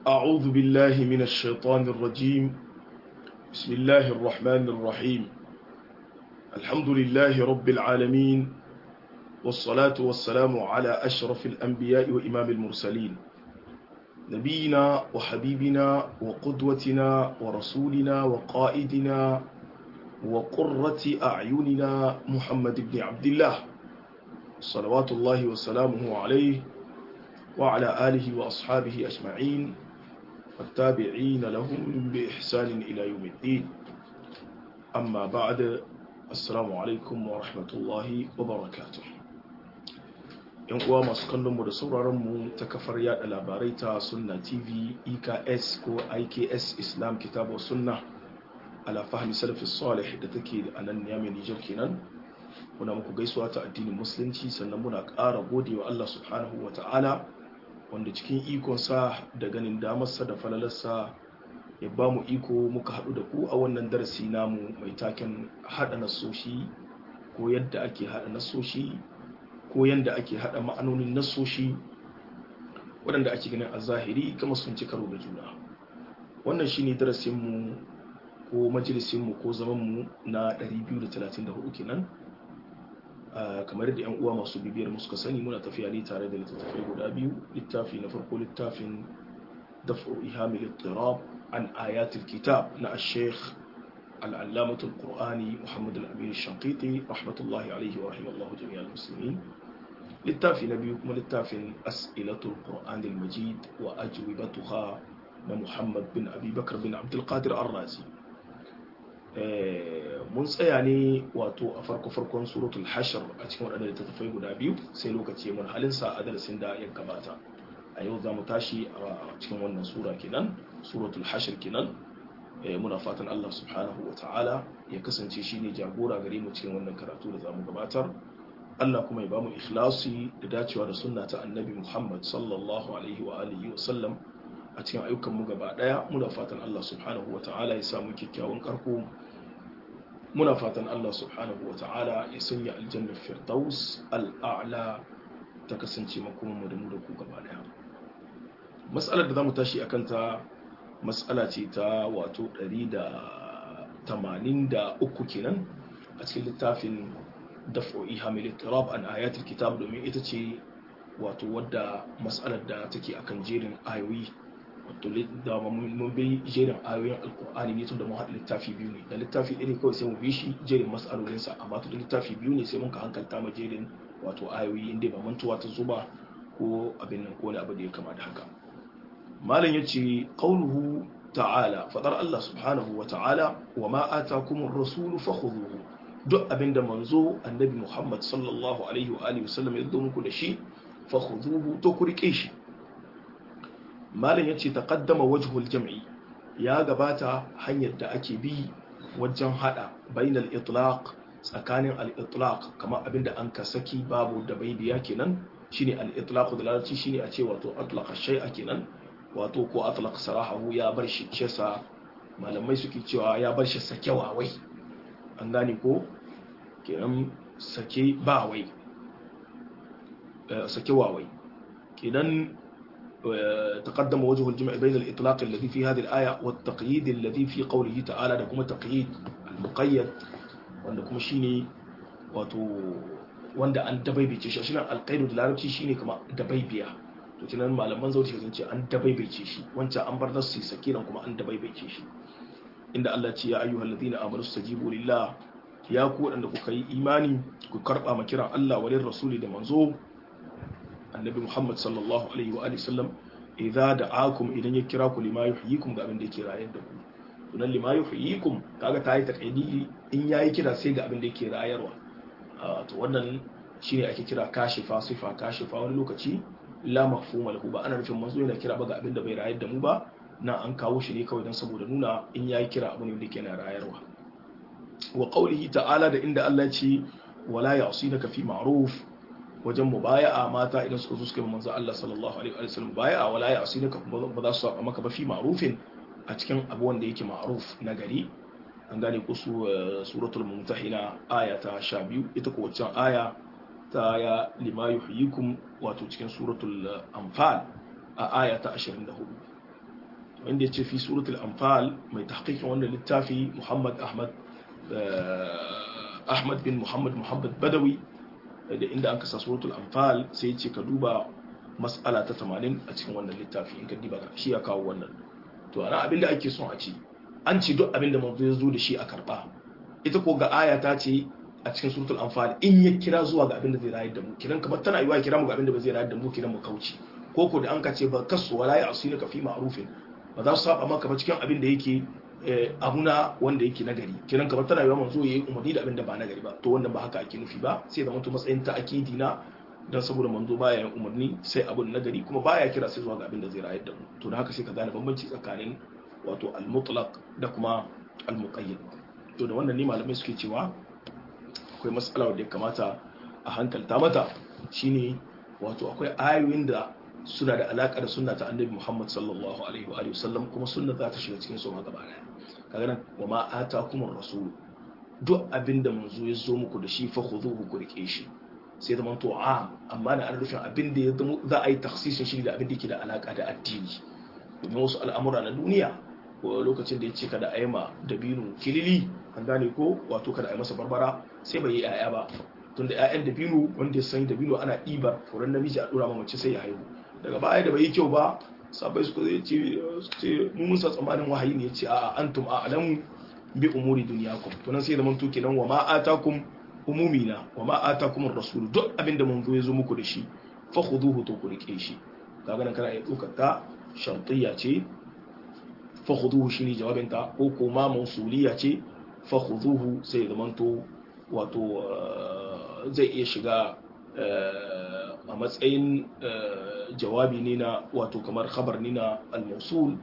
أعوذ بالله من الشيطان الرجيم. بسم الله الرحمن الرحيم. الحمد لله رب العالمين، والصلاة والسلام على أشرف الأنبياء وإمام المرسلين، نبينا وحبيبنا وقدوتنا ورسولنا وقائدنا وقرة أعيننا محمد بن عبد الله، صلوات الله وسلامه عليه وعلى آله وأصحابه أجمعين والتابعين لهم بإحسان إلى يوم الدين. أما بعد، السلام عليكم ورحمة الله وبركاته. ‘Yan uwa masu kallon mu da sauraron mu ta kafar yada labarai ta Sunna TV, EKS ko IKS Islam Kitabu Sunna ala fahmi salafi salih da take a nan Niamey Niger kenan. Muna muku gaisuwa ta addinin musulunci, sannan muna ƙara godewa Allah subhanahu wa ta'ala wanda cikin ikonsa da ganin damarsa da falalarsa ya ba mu iko muka haɗu da ku a wannan darasi namu mai taken haɗa nasoshi, ko yadda ake haɗa nasoshi, ko yadda ake haɗa ma'anonin nasoshi waɗanda ake ganin a zahiri kama sun ci karo da juna. Wannan shine darasinmu ko majalisinmu ko zamanmu na 234 kenan. Kamar da 'yan uwa masu bibiyar mu suka sani, muna tafiya ne tare da littattafai guda biyu. Littafi na farko littafin daf'u ihamil ittirab an ayatul kitab na al-sheikh al-allamatul qur'ani Muhammad al-Amin al-Shanqiti rahmatullahi alaihi wa rahimallahu jami'al muslimin. Littafi na biyu kuma littafin as'ilatul qur'an al-majid wa ajwibatuha na Muhammad bin Abi Bakr bin Abdul Qadir ar-Razi. Mun tsaya ne wato a farkon suratul hashr a cikin waɗanda littattafai guda biyu, sai lokaci mun halinsa a darasin da ya gabata. A yau za mu tashi a cikin wannan sura kenan, suratul hashr kenan. Muna fatan Allah subhanahu wa ta'ala ya kasance shi ne jagora gare mu cikin wannan karatu da za mu gabatar. Allah kuma ya ba mu ikhlasi da dacewa da sunna ta annabi Muhammad sallallahu alaihi wa alihi wa sallam a cikin ayyukan mu gaba daya. Muna fatan Allah subhanahu wa ta'ala ya samu kyakkyawan karko. Muna fatan Allah subhanahu wa ta'ala ya sanya aljannar firdaus al'a'la ta kasance makomanmu da mu da ku gaba daya. Mas'alar da zamu tashi akan ta mas'ala ce ta wato 183 kenan a cikin littafin daf'u ihamil ittirab an ayatul kitab, domin ita ce wato wadda mas'alar da take akan jerin ayoyi. Da mun bi jerin ayoyin alkur'ani ne tun da mun haɗa littafi biyu ne, da littafi ɗaya ne kawai sai mu bi shi jerin mas'alolinsa, amma tun da littafi biyu ne sai mun ka hankalta ma jerin wato ayoyi, inda ba mantuwa ta zuba ko abin nan ko wani abu da ya kama da haka. Malam yace qauluhu ta'ala, fadar Allah subhanahu wa ta'ala, wa ma atakumur rasulu fakhudhuhu. Duk abinda manzo annabi Muhammad sallallahu alaihi wa alihi wasallam ya zo muku da shi, fakhudhuhu, to ku rike shi. Malam ya ce taqaddama wajhul jam'i, ya gabata hanyar da ake bi wajen hada bainal itlaq, tsakanin al-itlaq kamar abinda an ka saki babu da baibiya kenan, shine al-itlaq da larabci shine a ce wato atlaqa shay'a kenan, wato ko atlaq sarahahu, ya bar shi cesa. Malamai suke cewa ya bar shi sake wawai, an gane ko kenan sake ba wai, sake wawai kenan. تقدم وجه الجمع بين الإطلاق الذي في هذه الآية والتقييد الذي في قوله تعالى. لكم تقييد المقيد وعندكم شيني wanda an dabaibace shi, shi alqaidu da larabci shine kuma dabaibiya. to tunan malaman zauti sun ce an dabaibace shi, wancan an bar nasu sakiran kuma an dabaibace shi, inda Allah ce ya ayyuhal ladina amanu stajibu lillah, ya ku wadanda kuka yi imani ku karba ma kiran Allah wa lir rasuli da manzo annabi Muhammad sallallahu alaihi wa alihi sallam, idza da'akum, idan ya kira ku lima yuhyikum, ga abin da yake rayar da ku. Sunan lima yuhyikum kaga ta yi taqidi, in yayi kira sai ga abin da yake rayarwa. To wannan shine ake kira kashifa, sifa kashifa. Wani lokaci la mafhuma lahu, ba ana nufin manzo yana kira ba ga abin da bai rayar da mu ba, na an kawo shi ne kawai dan saboda nuna in yayi kira abin da yake na rayarwa. Wa qawlihi ta'ala, da inda Allah ya ce wala ya'sinaka fi ma'ruf, wajen mubaya'a mata idan suka zo suka yi manzo Allah sallallahu alaihi wa sallam mubaya'a, wala ya'sinaka, ba za su saba maka ba fi ma'rufin, a cikin abu wanda yake ma'ruf na gari. An gane ku suratul mumtahina aya ta 12, ita ko waccan aya ta ya lima yuhyikum wato cikin suratul anfal a aya ta 24. wanda yace fi suratul anfal mai tahqiqin wannan littafi Muhammad Ahmad bin Muhammad Badawi da inda aka sa suratul anfal sai yace ka duba mas'ala ta 80 a cikin wannan littafi in ka diba shi ya kawo wannan to ana abinda ake son a ci an ci duk abinda manzo ya zo da shi a karba ita ko ga aya ta ce a cikin suratul anfal in ya kira zuwa ga abinda zai rayar da mu kiran kamar tana yiwa kira mu ga abinda ba zai rayar da mu kiran mu kauce ko ko da an ka ce ba kasu wala ya asina ka fi ma'rufin ba za su saba maka ba cikin abinda yake abuna wanda yake nagari kiran kamar tana yiwa manzo yayi umarni da abinda ba nagari ba to wannan ba haka ake nufi ba sai da mutum matsayin ta akidi na dan saboda manzo baya yin umarni sai abun nagari kuma baya kira sai zuwa ga abinda zai rayar da mu to da haka sai ka gane bambanci tsakanin wato al-mutlaq da kuma al-muqayyad to da wannan ne malamai suke cewa akwai matsala da ya kamata a hankalta mata shine wato akwai ayoyin da suna da alaka da sunna ta annabi Muhammad sallallahu alaihi wa alihi wasallam kuma sunna za ta shiga cikin su ma gaba daya kaga nan wa ma atakum ar-rasul duk abinda manzo ya zo muku da shi fa khuduhu ku rike shi sai da manto amma na an rufin abinda ya zama za a yi takhsisin shi da abinda yake da alaka da addini domin wasu al'amura na duniya ko lokacin da ya ce kada a yi ma dabino kilili an gane ko wato kada a yi masa barbara sai bai yi 'ya'ya ba tunda 'ya'yan dabino wanda ya san dabino ana ɗibar furen namiji a ɗora mace sai ya haihu daga baya da bai yi kyau ba sabai su zai ce mun sa tsammanin wahayi ne ya ce a'a antum a'lamu bi umuri dunyakum to nan sai da manto kenan wa ma atakum umumina wa ma atakum ar-rasul duk abinda manzo ya zo muku da shi fa khuduhu to ku rike shi kaga nan kana iya tsokar ta shartiyya ce fa khuduhu shine jawabin ta ko kuma mausuliya ce fa khuduhu sai da manto wato zai iya shiga a matsayin jawabi ne na wato kamar khabar ne na al-mawsul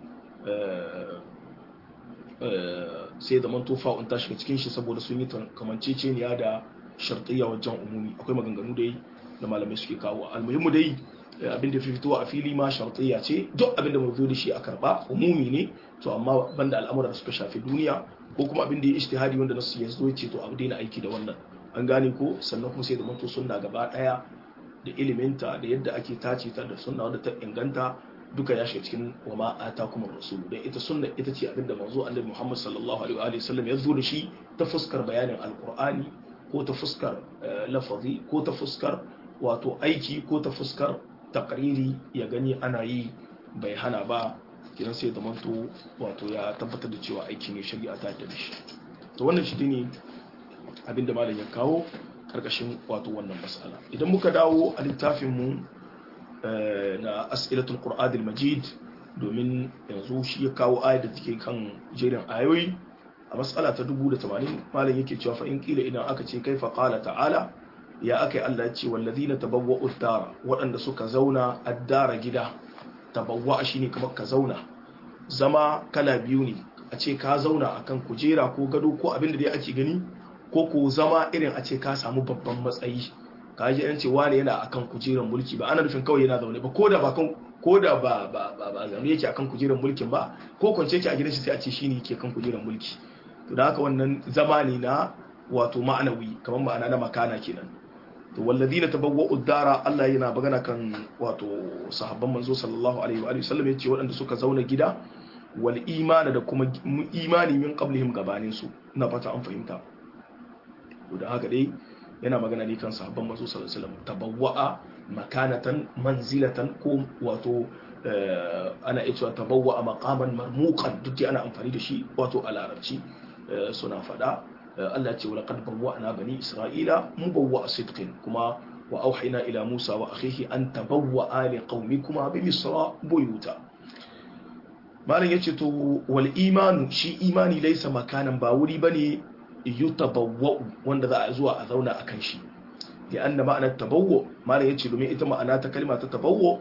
sai da manto fa'un ta shiga cikin shi saboda sun yi kamanceceniya da shartiyya wajen umumi akwai maganganu dai da malamai suke kawo almuhimmu dai abin da fitowa a fili ma shartiyya ce duk abin da mu zo da shi a karba umumi ne to amma banda al'amuran da suka shafi duniya ko kuma abin da ya ijtihadi wanda nasu ya zo ce to abu daina aiki da wannan an gane ko sannan kuma sai da manto sunna gaba daya da iliminta da yadda ake tace ta da sunna wadda ta inganta duka ya shiga cikin wa ma atakum ar-rasul dan ita sunna ita ce abinda manzo Annabi Muhammad sallallahu alaihi wa sallam ya zo da shi ta fuskar bayanin alqur'ani ko ta fuskar lafazi ko ta fuskar wato aiki ko ta fuskar takriri ya gani ana yi bai hana ba kiran sai da manto wato ya tabbatar da cewa aiki ne shari'a ta da shi to wannan shi ne abinda malam ya kawo karkashin wato wannan mas'ala idan muka dawo a littafin mu na as'ilatul qur'an al-majid domin yanzu shi ya kawo ayat da take kan jerin ayoyi a mas'ala ta 1080 malam yake cewa fa in kila idan aka ce kaifa qala ta'ala ya akai Allah ya ce wallazina tabawwa'u ad-dara wadanda suka zauna ad-dara gida tabawwa shine kamar ka zauna zama kala biyu ne a ce ka zauna akan kujera ko gado ko abin da dai ake gani ko ko zama irin a ce ka samu babban matsayi ka ji an ce wani yana akan kujerar mulki ba ana nufin kawai yana zaune ba koda ba zama yake akan kujerar mulkin ba ko kwance yake a gidan shi sai a ce shine yake kan kujerar mulki to da haka wannan zama ne na wato ma'anawi kamar ma'ana na makana kenan to walladina tabawwa'u ad-dara Allah yana magana kan wato sahabban manzo sallallahu alaihi wa sallam yace waɗanda suka zauna gida wal imani da kuma imani min qablihim gabanin su ina fata an fahimta to da haka dai yana magana ne kan sahabban manzo sallallahu alaihi wasallam tabawwa'a makanatan manzilatan ko wato ana cewa tabawwa'a maqaman marmuqan duk ana amfani da shi wato a larabci suna fada Allah ce wala qad bawwa'na bani isra'ila mubawwa'a sidqin kuma wa auhayna ila Musa wa akhihi an tabawwa'a liqaumikuma bi misra buyuta malan yace to wal imanu shi imani laysa makanan ba wuri bane yutabawwa'u wanda za a zuwa a zauna akan shi da anna ma'anar tabawwu malan yace domin ita ma'ana ta kalma ta tabawwu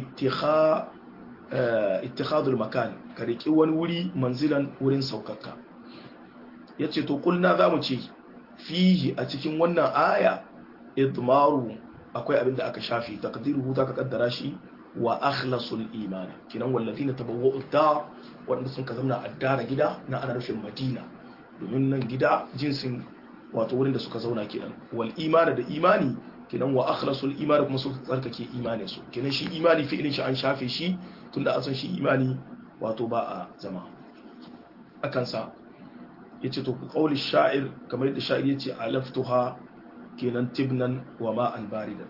ittikhadul makan ka riki wani wuri manzilan wurin saukaka yace to kulna zamu ce fihi a cikin wannan aya idmaru akwai abin da aka shafi taqdiruhu zaka kaddara shi wa akhlasul iman kinan wallazina tabawwa'u dar wanda sun ka zauna addara gida na ana rufin madina domin nan gida jinsin wato wurin da suka zauna kenan wal imani da imani kenan wa akhlasul imani kuma suka tsarkake imanin su kenan shi imani fi'ilin shi an shafe shi tunda an san shi imani wato ba a zama akan sa yace to ku qauli sha'ir kamar yadda sha'ir yace alaftuha kenan tibnan wa ma'an baridan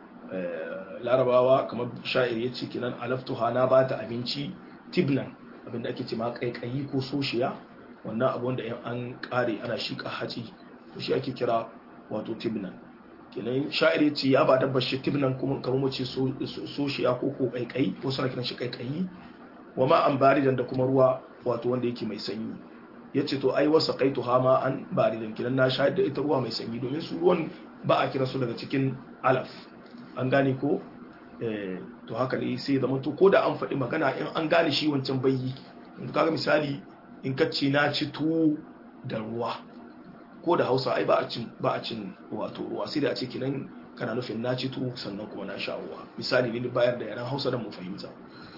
larabawa kamar sha'ir yace kenan alaftuha na bata abinci tibnan abinda ake ce ma kaikayi ko soshiya wannan abu wanda an kare ana shika haci to shi ake kira wato tibnan kenan sha'ir yace ya ba dabbar shi tibnan kuma kamar mu ce soshiya ko kaikayi ko suna kiran shi kaikayi wa ma'an baridan da kuma ruwa wato wanda yake mai sanyi yace to ai wasa qaitu hama an baridan kinan na shayar da ita ruwa mai sanyi domin su ruwan ba a kira su daga cikin alaf an gane ko to haka ne sai da to ko da an faɗi magana in an gane shi wancan bayyi kaga misali in ka ce na ci tuwo da ruwa ko da Hausa ai ba a cin wato ruwa sai da a ce kinan kana nufin na ci tuwo sannan kuma na sha ruwa misali ne bayar da yaran Hausa da mu fahimta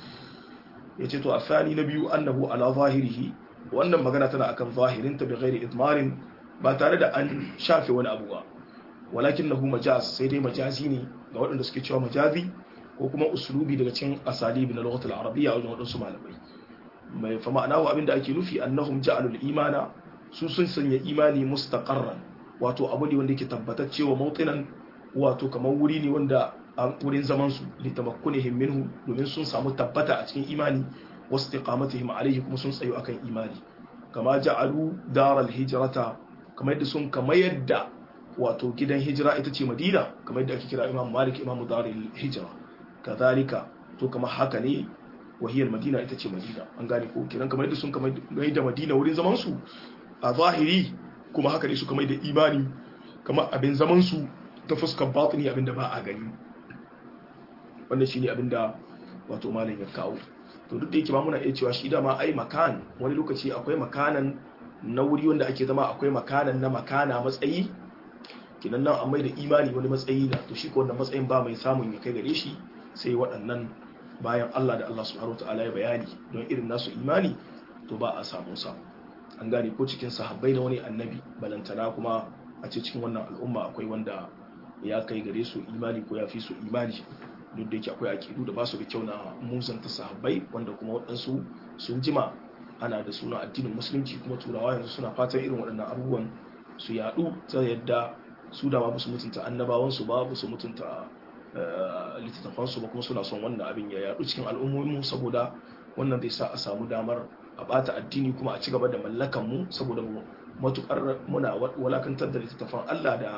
yace to afani na biyu annahu ala zahirihi wannan magana tana akan zahirinta bi ghairi idmarin ba tare da an shafe wani abu ba walakinahu majaz sai dai majazi ne ga waɗanda suke cewa majazi ko kuma uslubi daga cikin asalibi na lughatul arabiyya wajen waɗansu malamai mai fa ma'anahu abinda ake nufi annahum ja'alul imana su sun sanya imani mustaqarran wato abu ne wanda yake tabbatacce wa mawtinan wato kamar wuri ne wanda wurin zaman su litamakkunihim minhu domin sun samu tabbata a cikin imani واستقامتهم عليه kuma sun tsayo akan imani kama ja'alu daral hijrata kamar yadda sun kama yadda wato gidan hijira ita ce Madina kamar yadda ake kira Imam Malik Imam Darul Hijra kazalika to kama haka ne wahiyar Madina ita ce Madina an gane ko kiran kamar yadda sun kama da Madina wurin zaman su a zahiri kuma haka ne su kama da imani kamar abin zaman su ta fuskar batini abinda ba a gani wannan shine abinda wato malam ya kawo to duk da yake ba muna iya cewa shi dama ai makan wani lokaci akwai makanan na wuri wanda ake zama akwai makanan na makana matsayi kinan nan amma da imani wani matsayi na to shi ko wannan matsayin ba mai samun ya kai gare shi sai waɗannan bayan Allah da Allah subhanahu wataala ya bayani don irin nasu imani to ba a samun sa an gane ko cikin sahabbai da wani annabi balantana kuma a ce cikin wannan al'umma akwai wanda ya kai gare su imani ko ya fi su imani duk da yake akwai akidu da ba su da kyau na musanta sahabbai wanda kuma waɗansu sun jima ana da suna addinin musulunci kuma turawa yanzu suna fatan irin waɗannan abubuwan su yaɗu ta yadda su da ba su mutunta annabawansu ba su mutunta littattafansu ba kuma suna son wannan abin ya yaɗu cikin al'ummominmu saboda wannan zai sa a samu damar a ɓata addini kuma a ci gaba da mallakan mu saboda matukar muna walakantar da littattafan Allah da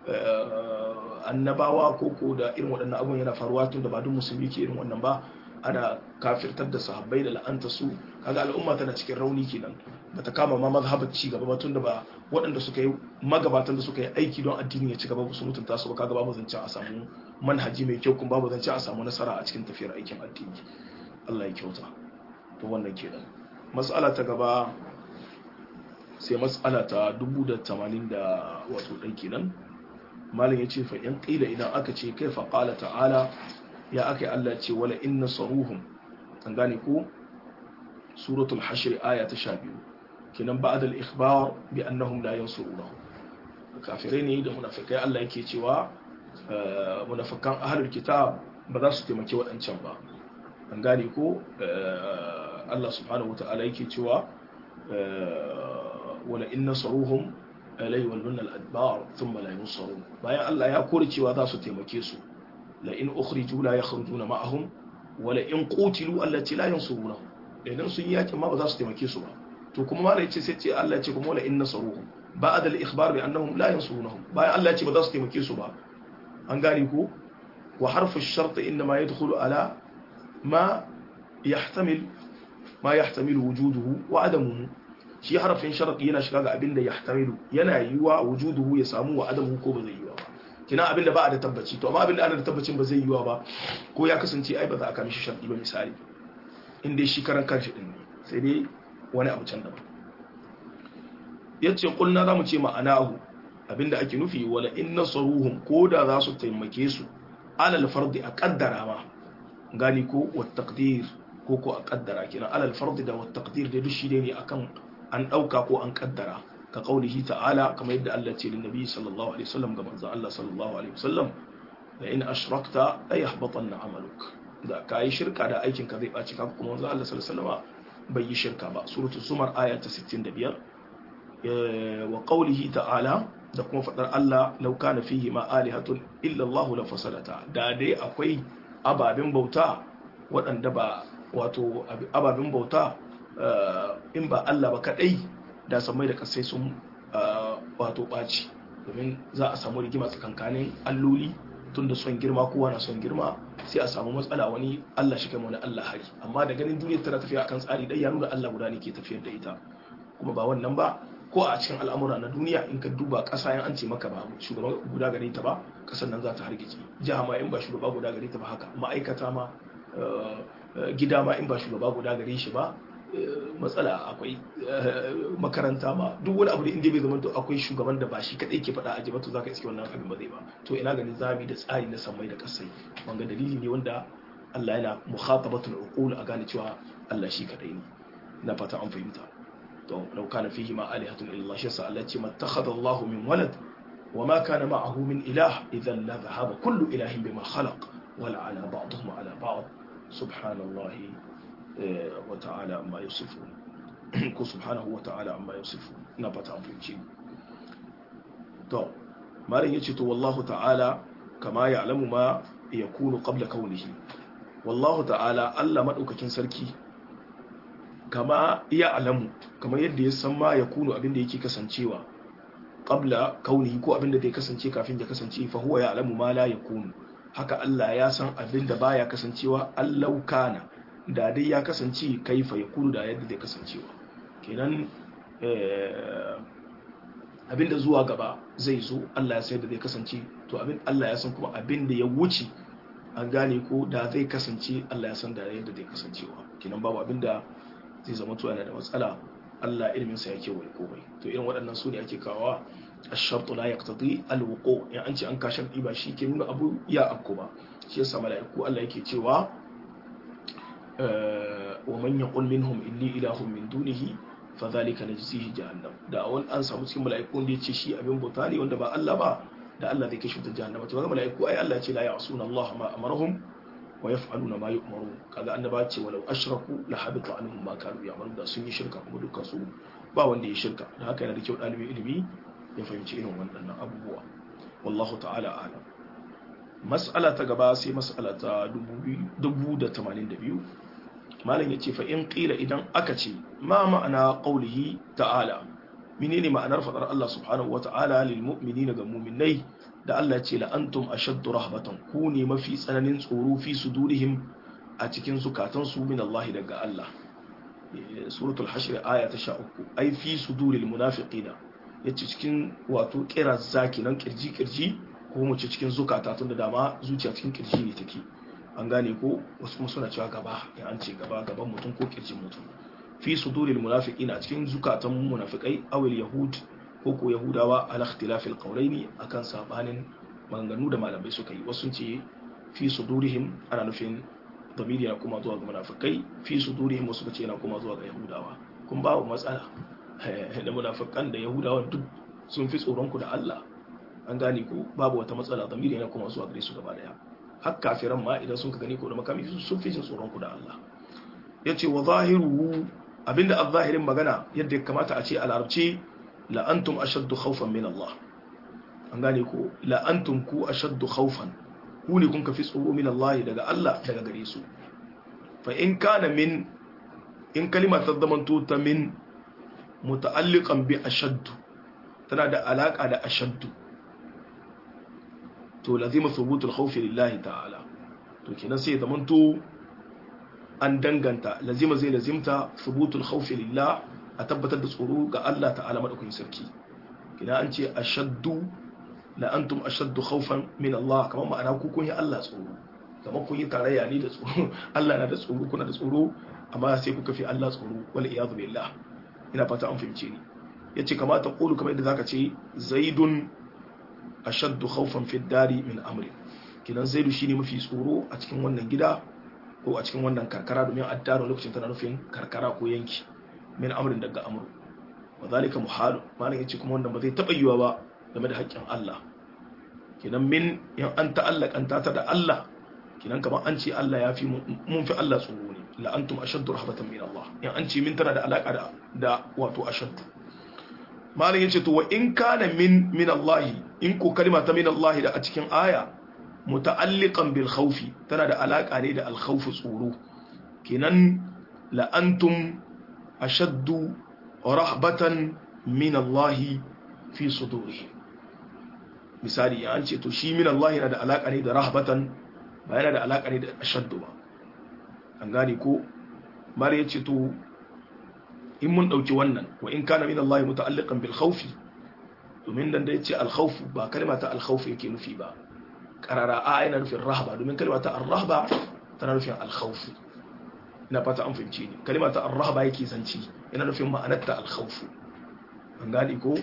annabawa ko da irin waɗannan abubuwan yana faruwa tun da ba duk musulmi ke irin wannan ba ana kafirtar da sahabbai da la'anta su kaga al'umma tana cikin rauni kenan bata kama ma mazhabar ci gaba ba tun da ba waɗanda suka yi magabatan da suka yi aiki don addini ya ci gaba su mutunta su ba kaga babu zancen a samu manhaji mai kyau kuma babu zancen a samu nasara a cikin tafiyar aikin addini Allah ya kyauta to wannan kenan mas'ala ta gaba sai mas'ala ta 1080 da wato ɗan kenan malin yace fa in qila idan aka ce kaifa qala ta'ala ya aka Allah ce wala inna saruhum an gane ko suratul hashr aya ta 12 kinan ba'da al-ikhbar bi annahum la yansuruna kafirai ne da munafikai Allah yake cewa munafikan ahlul kitab ba za su taimake wadancan ba an gane ko Allah subhanahu wataala yake cewa wala inna saruhum la yawalluna al-adbar thumma la yunsarun bayan Allah ya kore cewa za su taimake su la in ukhriju la yakhrujuna ma'ahum wa la in qutilu allati la yansuruna idan sun yaki ma ba za su taimake su ba to kuma malai yace sai ce Allah ya ce kuma la in nasaruhum ba'da al-ikhbar bi annahum la yansurunahum bayan Allah ya ce ba za su taimake su ba an gane ko wa harfu ash-shart inma yadkhulu ala ma yahtamilu wujuduhu wa adamuhu shi harafin sharadi yana shiga ga abinda yahtamilu yana yiwa wujuduhu ya samu wa adamuhu ko ba zai yiwa ba kina abinda ba a da tabbaci to amma abinda ana da tabbacin ba zai yiwa ba ko ya kasance ai ba za a kama shi sharadi ba misali in dai shi karan kanshi din ne sai dai wani abu can daban yace kulna zamu ce ma'anahu abinda ake nufi wala in nasaruhum ko da za su taimake su alal fardi a kaddara ma gani ko wa taqdir ko a kaddara kina alal fardi da wa taqdir da duk shi ne akan an dauka ko an kaddara ka kaulihi ta'ala kamar yadda Allah ce lin nabi sallallahu alaihi wasallam ga manzo Allah sallallahu alaihi wasallam la in ashrakta ay yahbatanna amaluk da kai shirka da aikin ka zai baci ka kuma manzo Allah sallallahu alaihi wasallam bai yi shirka ba. Suratul Zumar aya ta 65. Wa qawlihi ta'ala, da kuma fadar Allah, law kana fihi ma alihatun illa Allah la fasadata, da dai akwai ababen bauta waɗanda ba wato ababen bauta in ba Allah ba kadai, da samai da kasai sun wato ɓaci, domin za a samu rigima tsakankanin alloli, tun da son girma kowa na son girma, sai a samu matsala, wani Allah shi kai wani Allah hari. Amma da ganin duniyar tana tafiya akan tsari dai ya nuna Allah guda ne ke tafiyar da ita. Kuma ba wannan ba, ko a cikin al'amura na duniya in ka duba ƙasa yan an ce maka ba shugaba guda gare ta ba, ƙasar nan za ta hargitse. Jiha ma in ba shugaba guda gare ta ba haka, ma'aikata ma, gida ma in ba shugaba guda gare shi ba, matsala akwai. Makaranta ma, duk wani abu da inda bai zama to akwai shugaban da ba shi kadai ke faɗa a jiba, to zaka iske wannan abin ba zai ba. To ina ganin zabi da tsari na sammai da kasai, wanga dalili ne wanda Allah yana mukhatabatul uqul a gane cewa Allah shi kadai ne. Na fata an fahimta. To law kana fihi ma alihatun illa Allah, shi sa Allah ce mattakhadha Allahu min walad wa ma kana ma'ahu min ilah idhan la dhahaba kullu ilahin bima khalaq wala ala ba'dihim ala ba'd subhanallahi wa ta'ala amma yusifun. Ko subhanahu wa ta'ala amma yusifun. Ina fata an fahimci. To malam yace to wallahu ta'ala kama ya'lamu ma yakunu qabla kaunihi. Wallahu ta'ala, Allah madaukakin sarki, kama ya'lamu, kamar yadda ya san ma yakunu abin da yake kasancewa qabla kaunihi, ko abin da zai kasance kafin ya kasance, fa huwa ya'lamu ma la yakunu. Haka Allah ya san abin da baya kasancewa, allau kana, da dai ya kasance, kaifa yakunu, da yadda zai kasancewa. Kenan abin da zuwa gaba zai zo, Allah ya san da zai kasance, to abin Allah ya san kuma abin da ya wuce, an gane ko, da zai kasance, Allah ya san da yadda zai kasancewa. Kenan babu abin da zai zama to yana da matsala, Allah ilminsa yake wai komai. To irin waɗannan su ne ake kawa ash-shartu la yaqtadi al-wuqu'. In an ce an ka sharti ba shi ke nuna abu ya afko ba. Shi yasa mala'iku Allah yake cewa wa man yaqul minhum inni ilahun min dunihi fadhalika najzihi jahannam. Da an samu cikin mala'iku da yace shi abin bauta ne wanda ba Allah ba, da Allah zai kashe ta jahannama. To ga mala'iku ai Allah ya ce la ya'suna Allah ma amarahum wa yaf'aluna ma yu'maru. Kaga annaba ce walau ashraku la habita anhum ma kanu ya'malu, da sun yi shirka kuma dukkan su ba wanda ya shirka. Da haka yana da kyau dalibi ilimi ya fahimci irin wannan abubuwa. Wallahu ta'ala a'lam. Mas'ala ta gaba sai mas'ala ta 1082. Malam yace fa in qila, idan aka ce ma ma'ana qawlihi ta'ala, menene ma'anar fadar Allah subhanahu wa ta'ala lil mu'minina ga mu'minai, da Allah ce la antum ashaddu rahbatan, ku ne mafi tsananin tsoro, fi sudurihim, a cikin zukatansu, min Allah, daga Allah. Suratul Hashr aya ta 13. Ai fi suduril munafiqina, yace cikin wato kira zaki nan kirji ko mu ce cikin zukata, tunda dama zuciya cikin kirji ne take, an gane ko. Wasu kuma suna cewa gaba, ya an ce gaban mutum ko kirjin mutum. Fi suduril munafiqina, cikin zukatan munafikai, awil yahud, ko ko yahudawa, ala ikhtilafil qawlaini, akan sabanin maganganu da malamai suka yi. Wasu ce fi sudurihim ana nufin damiri yana kuma zuwa ga munafikai, fi sudurihim wasu ce yana kuma zuwa ga yahudawa. Kun ba matsala da munafikan da yahudawa duk sun fi tsoron ku da Allah, an gane ko, babu wata matsala, damiri yana kuma zuwa gare su gaba daya. Har kafiran ma idan sun ka gani ko da makami sun fi jin tsoron ku da Allah. Yace wa zahiruhu, abinda az-zahirin magana yadda ya kamata a ce a larabci, la antum ashaddu khawfan min Allah, an gane ko, la antum ku ashaddu khawfan, ku ne kun kafi tsoro, min Allah, daga Allah, daga gare su. Fa in kana min, in kalima ta zamanto ta min muta'alliqan bi ashaddu, tana da alaka da ashaddu, to lazima thubutul khawfi lillahi ta'ala. To kenan sai zamanto an danganta, lazima zai lazimta thubutul khawfi lillah, a tabbatar da tsoro ga Allah ta'ala madaukakin sarki. Kina an ce ashaddu, la antum ashaddu khawfan min Allah, kamar ma'ana ku kun yi Allah tsoro, kamar kun yi tarayya ne da tsoro. Allah na da tsoro, kuna da tsoro, amma sai kuka fi Allah tsoro, wal iyadu billah. Ina fata an fahimce ni. Yace kamata qulu, kamar yadda zaka ce zaidun ashaddu khawfan fi dari min amri. Kinan zaidu shine mafi tsoro a cikin wannan gida ko a cikin wannan karkara, domin addaru lokacin tana nufin karkara ko yanki, min amrin daga amru. Wa zalika muhalu, malan yace kuma wannan ba zai taba yiwa ba game da haƙƙin Allah. Kinan min yan an ta'allaqanta ta da Allah, kinan kamar an ce Allah ya fi mun fi Allah tsoro ne la antum ashaddu rahbatan min Allah in an ce min tana da alaka da wato ashaddu malam yace to wa in kana min Allah in ko kalma ta min Allah da a cikin aya muta'alliqan bil khawfi tana da alaka ne da al khawf tsoro kinan la antum ashaddu rahbatan min Allah fi sudurihim misali ya an ce to shi min Allah yana da alaka ne da rahbatan ba yana da alaka ne da ashaddu ba an gane ko mare ya ce to in mun dauki wannan wa in kana min Allah muta'alliqan bil khawfi domin dan da yace al khawf ba kalma ta al khawf yake nufi ba qarara a yana nufin rahba domin kalma ta ar rahba tana nufin al khawf ina fata an fahimce ni kalma ta ar rahba yake zanci yana nufin ma'anar ta al khawf an gane ko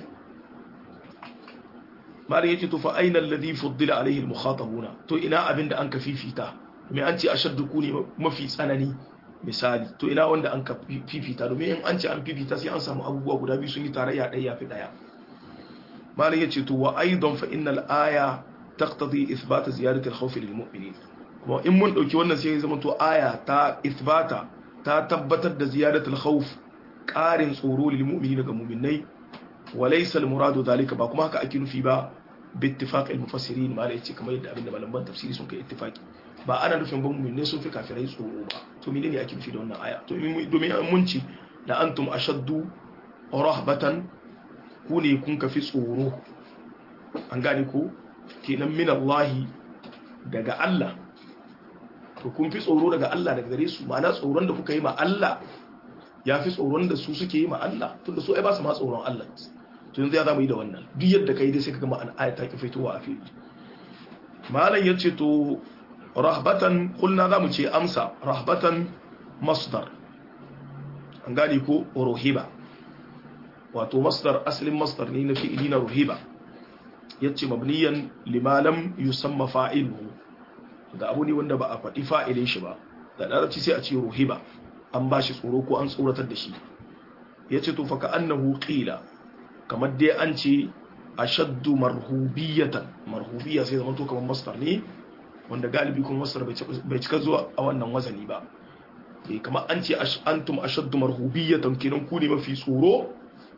mare yace to fa aina alladhi fuddila alayhi al mukhatabuna to ina abinda an ka fifita me an ce ashaddu kuni mafi tsanani misali to ina wanda an ka fifita domin in an ce an fifita sai an samu abubuwa guda biyu sun yi tarayya ɗaya fi ɗaya malam yace to wa aidan fa innal aya taqtadi ithbat ziyadati al khawf lil mu'minin kuma in mun dauki wannan sai ya zama to aya ta ithbata ta tabbatar da ziyadati al khawf qarin tsoro lil mu'minin ga mu'minai wa laysa al muradu dhalika ba kuma haka ake nufi ba bi ittifaq al mufassirin malam yace kamar yadda abinda malaman tafsiri sun kai ittifaqi ba ana nufin ba mu'minai sun fi kafirai tsoro ba to menene ake nufi da wannan aya to domin mun ci da antum ashaddu rahbatan ku ne kun kafi tsoro an gane ko kenan min Allah daga Allah to kun fi tsoro daga Allah daga gare su ma'ana tsoron da kuka yi ma Allah ya fi tsoron da su suke yi ma Allah tunda su ai ba su ma tsoron Allah to yanzu ya zama yi da wannan duk yadda kai dai sai kaga ma'ana aya ta ki fitowa a fili malam yace to rahbatan kulna zamu ce amsa rahbatan masdar an gane ko ruhiba wato masdar asalin masdar ne na fi'ili na ruhiba yace mabniyan lima lam yusamma fa'iluhu ga abu ne wanda ba a faɗi fa'ilin shi ba da larabci sai a ce ruhiba an bashi tsoro ko an tsoratar da shi yace to fa ka annahu qila kamar dai an ce ashaddu marhubiyatan marhubiyya sai zaman to kamar masdar ne wanda galibi kuma masdar bai cika zuwa a wannan wazani ba kamar an ce antum ashaddu marhubiyatan kenan ku ne mafi tsoro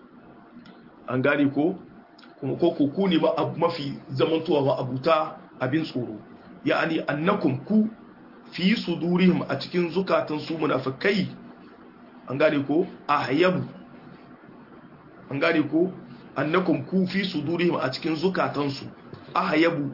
an gane ko kuma ko ku ne mafi zamantowa ma abuta abin tsoro ya'ani annakum ku fi sudurihim a cikin zukatan su munafikai an gane ko ahyabu an gane ko annakum ku fi sudurihim a cikin zukatan su ahyabu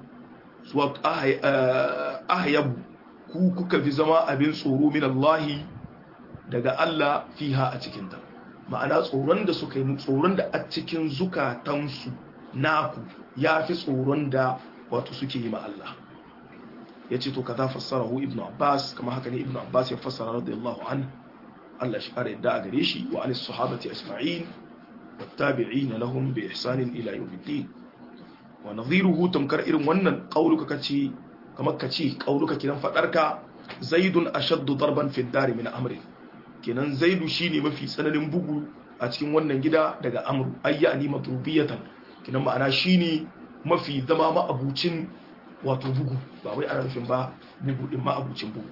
ahyabu ku kuka fi zama abin tsoro min Allah daga Allah fiha a cikin ta ma'ana tsoron da suka yi tsoron da a cikin zukatansu naku ya fi tsoron da wato suke yi ma Allah ya ce to ka za fassara hu ibn Abbas kama haka ne ibn Abbas ya fassara radiyallahu an Allah shi kare yadda a gare shi wa anis sahabati ajma'in wa tabi'in lahum bi ihsanin ila yawmiddin wa nadhiruhu tamkar irin wannan qauluka kace kamar kace qauluka kidan fadarka zaidun ashaddu darban fi ad-dar min amri kenan zaidu shine mafi tsananin bugu a cikin wannan gida daga amru ayyani matrubiyatan kenan ma'ana shine mafi zama ma'abucin wato bugu ba wai ana nufin ba bugu din ma'abucin bugu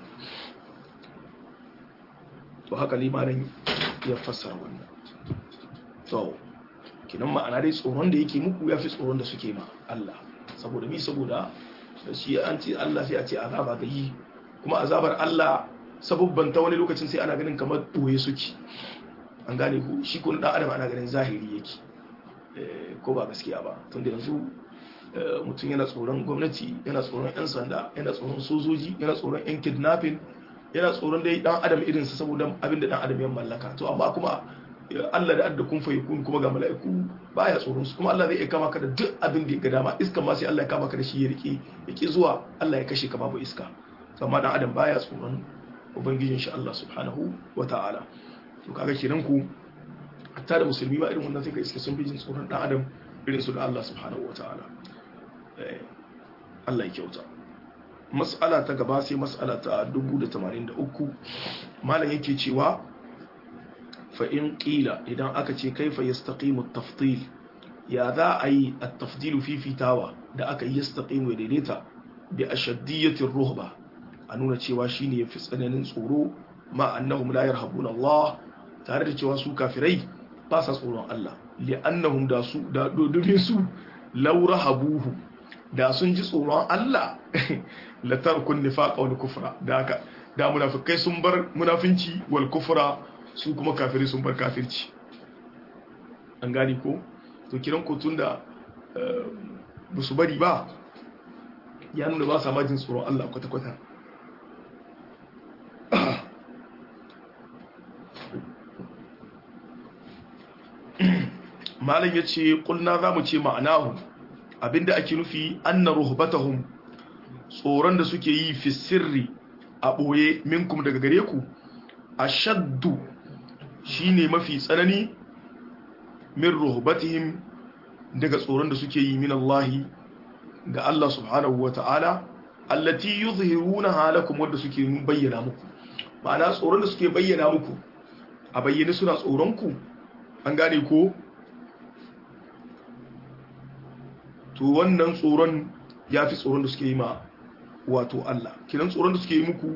to haka limanin ya fassara wannan to kenan ma'ana dai tsoron da yake muku yafi tsoron da suke ma Allah saboda mi saboda shi an ce Allah sai a ce azaba ga yi kuma azabar Allah sabubban ta wani lokacin sai ana ganin kamar ɓoye suke an gane ku shi kun ɗan adam ana ganin zahiri yake ko ba gaskiya ba tun da yanzu mutum yana tsoron gwamnati yana tsoron 'yan sanda yana tsoron sojoji yana tsoron 'yan kidnapping yana tsoron dai ɗan adam irinsa saboda abin da ɗan adam ya mallaka to amma kuma Allah da adda kun fa yakun kuma ga mala'iku baya tsoron su kuma Allah zai iya kama ka da duk abin da ya ga dama iska ma sai Allah ya kama ka da shi ya rike zuwa Allah ya kashe ka babu iska amma ɗan adam baya tsoron ubangijin shi Allah subhanahu wa ta'ala to kaga kenan ku hatta da musulmi ma irin wannan sai ka iske sun bi jin tsoron dan adam irin su da Allah subhanahu wa ta'ala Allah ya kyauta mas'ala ta gaba sai mas'ala ta 1083 malam yake cewa fa in qila idan aka ce kaifa yastaqimu at-tafdil ya za a yi at-tafdilu fi fitawa da aka yi yastaqimu daidaita bi ashaddiyati ar-ruhba a nuna cewa shine yafi tsananin tsoro ma annahum la yarhabuna Allah tare da cewa su kafirai ba sa tsoron Allah li'annahum da domin su law rahabuhu da sun ji tsoron Allah la tarkun nifaq wal kufra da munafikai sun bar munafinci wal kufra su kuma kafirai sun bar kafirci an gani ko to kiran ko tunda ba su bari ba ya nuna ba sa majin tsoron Allah kwata-kwata malam ya ce ƙulna za mu ce ma'anahu abinda ake nufi anna ruhbatahum tsoron da suke yi fi sirri a ɓoye minkum daga gare ku ashaddu shine mafi tsanani min ruhbatihim daga tsoron da suke yi min Allahi ga Allah subhanahu wa ta'ala allati yuzhiruna halakum wanda suke bayyana muku ma'ana tsoron da suke bayyana muku a bayyane suna tsoron ku an gane ko to wannan tsoron yafi tsoron da suke yi ma wato Allah kiran tsoron da suke yi muku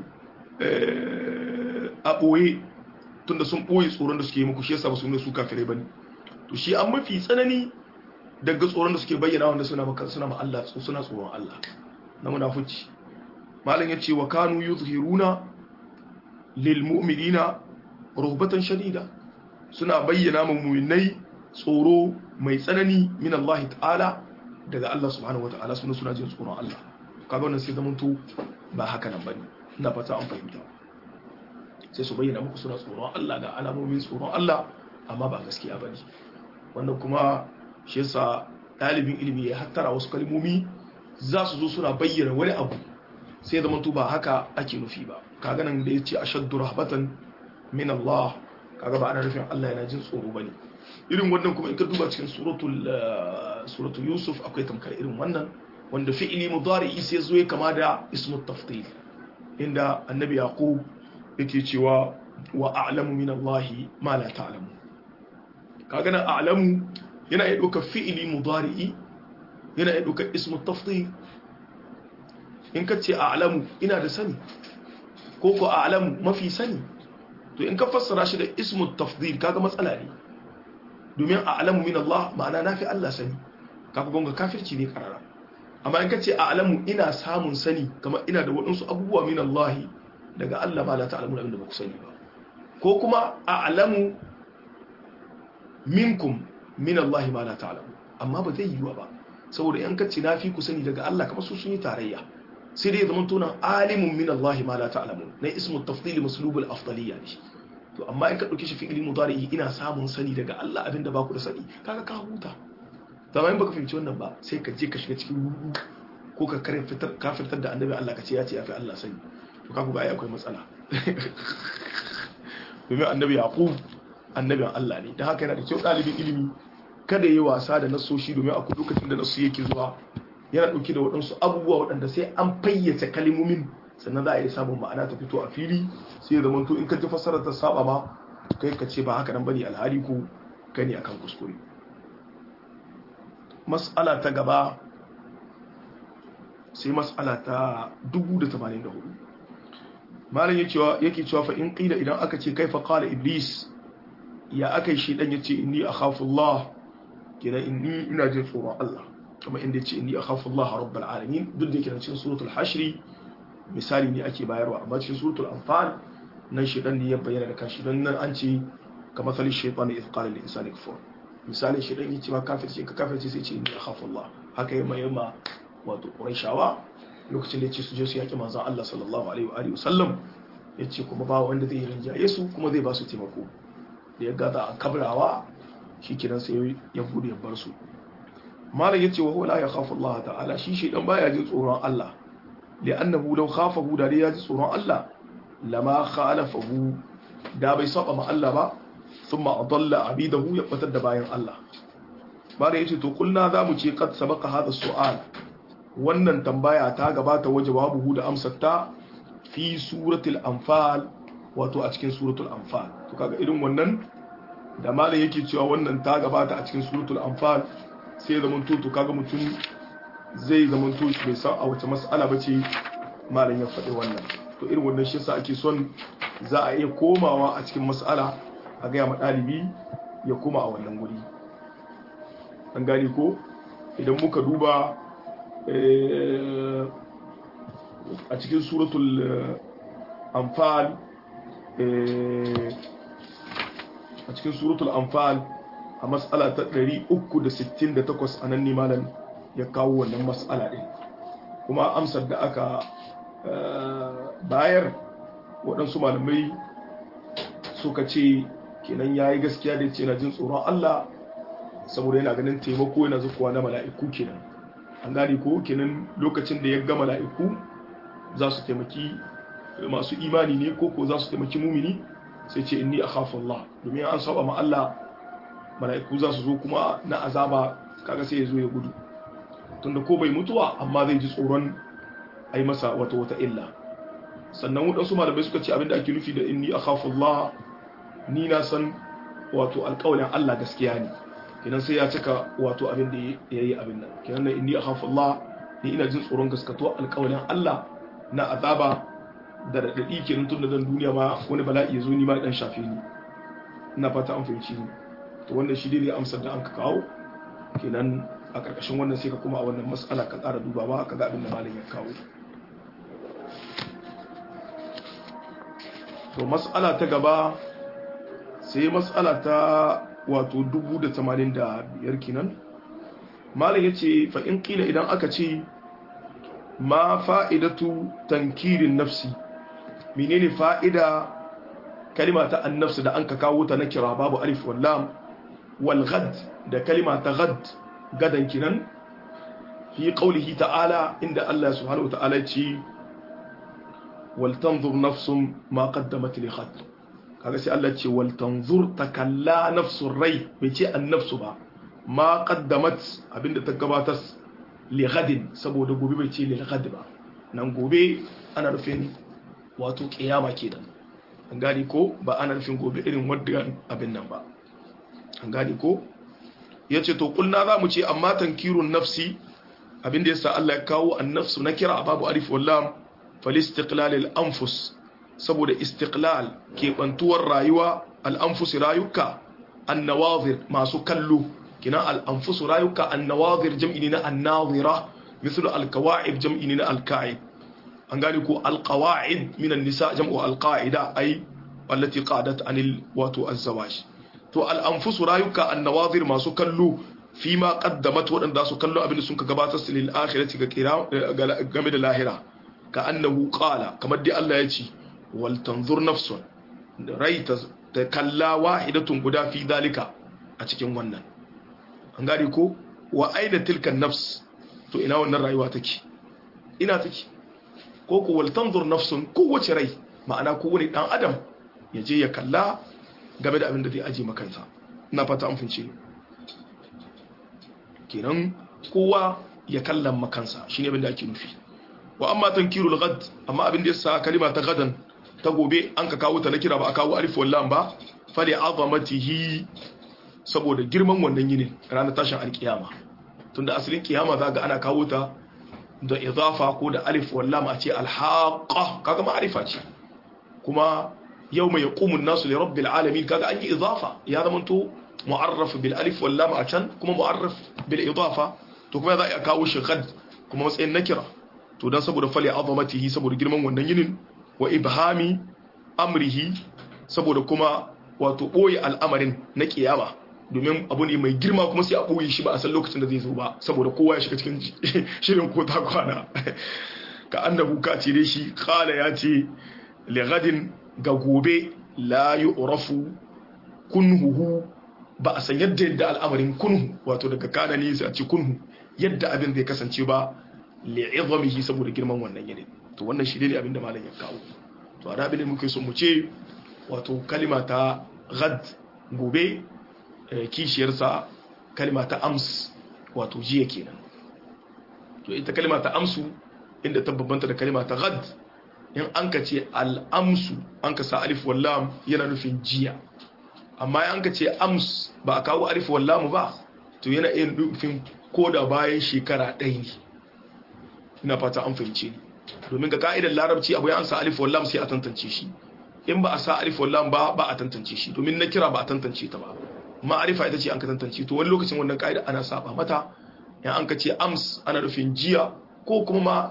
a boye tunda sun boye tsoron da suke yi muku shi yasa ba su ne su kafirai bane to shi an mafi tsanani daga tsoron da suke bayyana wanda suna ma Allah suna tsoron Allah na munafici malam yace wa kanu yuzhiruna lil mu'minina ruhbatan shadida suna bayyana ma mu'minai tsoro mai tsanani min Allah ta'ala daga Allah subhanahu wata'ala suna jin tsoron Allah kaga wannan sai zamanto ba haka nan bane ina fata an fahimta sai su bayyana muku suna tsoron Allah ga alamomin tsoron Allah amma ba gaskiya bane wannan kuma shi yasa dalibin ilimi ya hattara wasu kalmomi za su zo suna bayyana wani abu sai zamanto ba haka ake nufi ba kaga nan da yace ashaddu rahbatan min Allah kaga ba ana nufin Allah yana jin tsoro bane irin wannan kuma in ka duba cikin suratul Yusuf akwai tamkar irin wannan wanda fi'ili mudari sai zo ya kama da ismu tafdil inda annabi yaqub yake cewa wa a'lamu min Allah ma la ta'lamu kaga nan a'lamu yana iya dauka fi'ili mudari yana iya dauka ismu tafdil in ka ce a'lamu ina da sani ko ko a'lamu mafi sani to in ka fassara shi da ismu tafdil kaga matsala ne domin a'lamu min Allah ma'ana nafi Allah sani kaga gonga kafirci ne karara amma in ka ce a'lamu ina samun sani kamar ina da waɗansu abubuwa min Allah daga Allah ba la ta'lamu abinda ba ku sani ba ko kuma a'lamu minkum min Allah ma la ta'lamu amma ba zai yiwa ba saboda in ka ce nafi ku sani daga Allah kamar su sun yi tarayya sai dai zaman tunan alimun min Allah ma la ta'lamun na ismu tafdil maslub al-afdaliyya ne to amma in ka dauke shi fi'ili mudari ina samun sani daga Allah abinda ba ku da sani kaga ka huta to amma in baka fahimci wannan ba sai ka je ka shiga cikin rudu ko ka fitar da annabi Allah ka ce ya ce yafi Allah sani to kaga ga ai akwai matsala domin annabi yaqub annabin Allah ne dan haka yana da kyau dalibin ilimi kada yi wasa da nasoshi domin akwai lokacin da nasu yake zuwa yana ɗauki da waɗansu abubuwa waɗanda sai an fayyace kalimomin sannan za a yi samun ma'ana ta fito a fili sai zama to in ka ji fassarar ta saba ma kai ka ce ba haka nan bane alhali ko gani akan kuskure mas'ala ta gaba sai mas'ala ta 1084 malam yake cewa fa in qila idan aka ce kaifa qala iblis ya akai shi dan yace inni akhafu Allah kina inni ina jin tsoron Allah kuma inda ce inni akhafu Allah rabbul alamin duk da yake cikin suratul hashr misali ne ake bayarwa amma cikin suratul anfal nan shedan ne ya bayyana da kashi dan nan an ce kamar sali shaytan idh qala lil insani kufur misali shedan yace ma kafirci ka kafirci sai ce inni akhafu Allah haka yamma wato quraishawa lokacin da yace su je su yaki manzon Allah sallallahu alaihi wa alihi wasallam yace kuma ba wanda zai rinjaye su kuma zai ba su taimako da ya gaza kabrawa shikenan sai ya bude ya bar su malam yace wa huwa la yakhafu Allah ta'ala shi shedan baya jin tsoron Allah li'annahu law khafahu da ya ji tsoron Allah lama khalafahu da bai saba ma Allah ba thumma adalla abidahu ya fatar da bayan Allah malam yace to kulna zamu ce kad sabaqa hada su'al wannan tambaya ta gabata wa jawabuhu da amsarta fi suratul anfal wato a cikin suratul anfal to kaga irin wannan da malam yake cewa wannan ta gabata a cikin suratul anfal sai zaman to kaga mutum zai zaman to bai san a wace mas'ala bace malam ya faɗi wannan to irin wannan shi yasa ake son za a iya komawa a cikin mas'ala a ga ma dalibi ya koma a wannan guri an gani ko idan muka duba a cikin suratul anfal a cikin suratul anfal a mas'ala ta 368 anan ne malam ya kawo wannan mas'ala din kuma amsar da aka bayar waɗansu malamai suka ce kenan yayi gaskiya da ce na jin tsoron Allah saboda yana ganin taimako yana zuwa na mala'iku kenan an gane ko kenan lokacin da ya ga mala'iku za su taimaki masu imani ne ko za su taimaki mumini sai ce inni akhafu Allah domin an saba ma Allah mala'iku za su zo kuma na azaba kaga sai ya zo ya gudu tunda ko bai mutuwa amma zai ji tsoron ai masa wata illa sannan wadansu malamai suka ce abinda ake nufi da inni akhafu Allah ni na san wato alƙawarin Allah gaskiya ne kenan sai ya cika wato abin da yayi abin nan kenan inni akhafu Allah ni ina jin tsoron gaskatuwa alƙawarin Allah na azaba da radadi kenan tun da dan duniya ma wani bala'i ya zo ni ma dan shafe ni ina fata an fahimci ni to wannan shi dai amsar da an ka kawo kenan a karkashin wannan sai ka kuma a wannan mas'ala ka tsara dubawa ka ga abin da malam ya kawo to mas'ala ta gaba sai mas'ala ta wato 1085 kenan malam yace fa in kila idan aka ce ma fa'idatu tankirin nafsi menene fa'ida kalima ta annafsu da an ka kawo ta na kira babu alif wal lam wal ghad da kalima ta ghad gadan kinan fi qawlihi ta'ala inda Allah subhanahu wa ta'ala ce wal tanzur nafsum ma qaddamat li ghad kaga sai Allah ce wal tanzur takalla nafsur rai bai ce annafsu ba ma qaddamat abinda ta gabatar li ghadin saboda gobe bai ce li ghad ba nan gobe ana rufin wato kiyama kenan an gani ko ba ana nufin gobe irin wadda abin nan ba an gani ko yace to kulna za mu ce amma tankirun nafsi abinda yasa Allah ya kawo annafsu na kira babu alif wal lam fal istiqlal al anfus saboda istiqlal ke bantuwar rayuwa al anfus rayuka an nawazir masu kallo kina al anfus rayuka an nawazir jam'i na an nazira mislu al kawa'ib jam'i na al ka'ib an gane ko alqawaid min an-nisa jam'u alqaida ay allati qadat anil wato az-zawaj to al-anfus rayuka an-nawazir masu kallo fima qaddamat wadanda su kallo abin da sun ka gabatar su lil akhirati ga game da lahira ka annahu qala kamar dai Allah ya ce wal tanzur nafsun raita ta kalla wahidatun guda fi dalika a cikin wannan an gane ko wa aina tilka nafs to ina wannan rayuwa take ina take ko ku wal tanzur nafsun kowace rai ma'ana kowane dan adam ya je ya kalla game da abin da zai aje makansa ina fata an fince kenan kowa ya kallan makansa shine abin da ake nufi wa amma tankirul ghad amma abin da yasa kalima ta gadan ta gobe an ka kawo ta na kira ba a kawo alif wal lam ba fali azamatihi saboda girman wannan yinin ranar tashin alkiyama tunda asalin kiyama za ga ana kawo ta da idafa ko da alif wallam a ce alhaqa kaga ma'arifa ce kuma yawma yaqumu an-nasu li rabbil alamin kaga an yi idafa ya zamanto mu'arraf bil alif wallam a can kuma mu'arraf bil idafa to kuma za a kawo shi ghad kuma matsayin nakira to dan saboda fali azamatihi saboda girman wannan yinin wa ibhami amrihi saboda kuma wato boye al'amarin na kiyama domin abu ne mai girma kuma sai a ɓoye shi ba a san lokacin da zai zo ba saboda kowa ya shiga cikin shirin ko ta kwana ka annabu ka ce dai shi kala ya ce lighadin ga gobe la yu'rafu kunhuhu ba a san yadda al'amarin kunhu wato daga kana ne sai a ce kunhu yadda abin zai kasance ba li'izamihi saboda girman wannan yanayi to wannan shi ne abin da malam ya kawo to a rabin da muke so mu ce wato kalima ta ghad gobe kishiyarsa kalima ta ams wato jiya kenan to ita kalima ta amsu inda ta babbanta da kalima ta ghad in an ka ce al-amsu an ka sa alif wal lam yana nufin jiya amma in an ka ce ams ba a kawo alif wal lam ba to yana iya nufin koda bayan shekara ɗaya ne ina fata an fahimce ni domin ga ka'idar larabci abu ya ansa alif wal lam sai a tantance shi in ba a sa alif wal lam ba a tantance shi domin na kira ba a tantance ta ba ma'arifa ita ce an ka tantance to wani lokacin wannan ka'ida ana saba mata in an ka ce ams ana nufin jiya ko kuma ma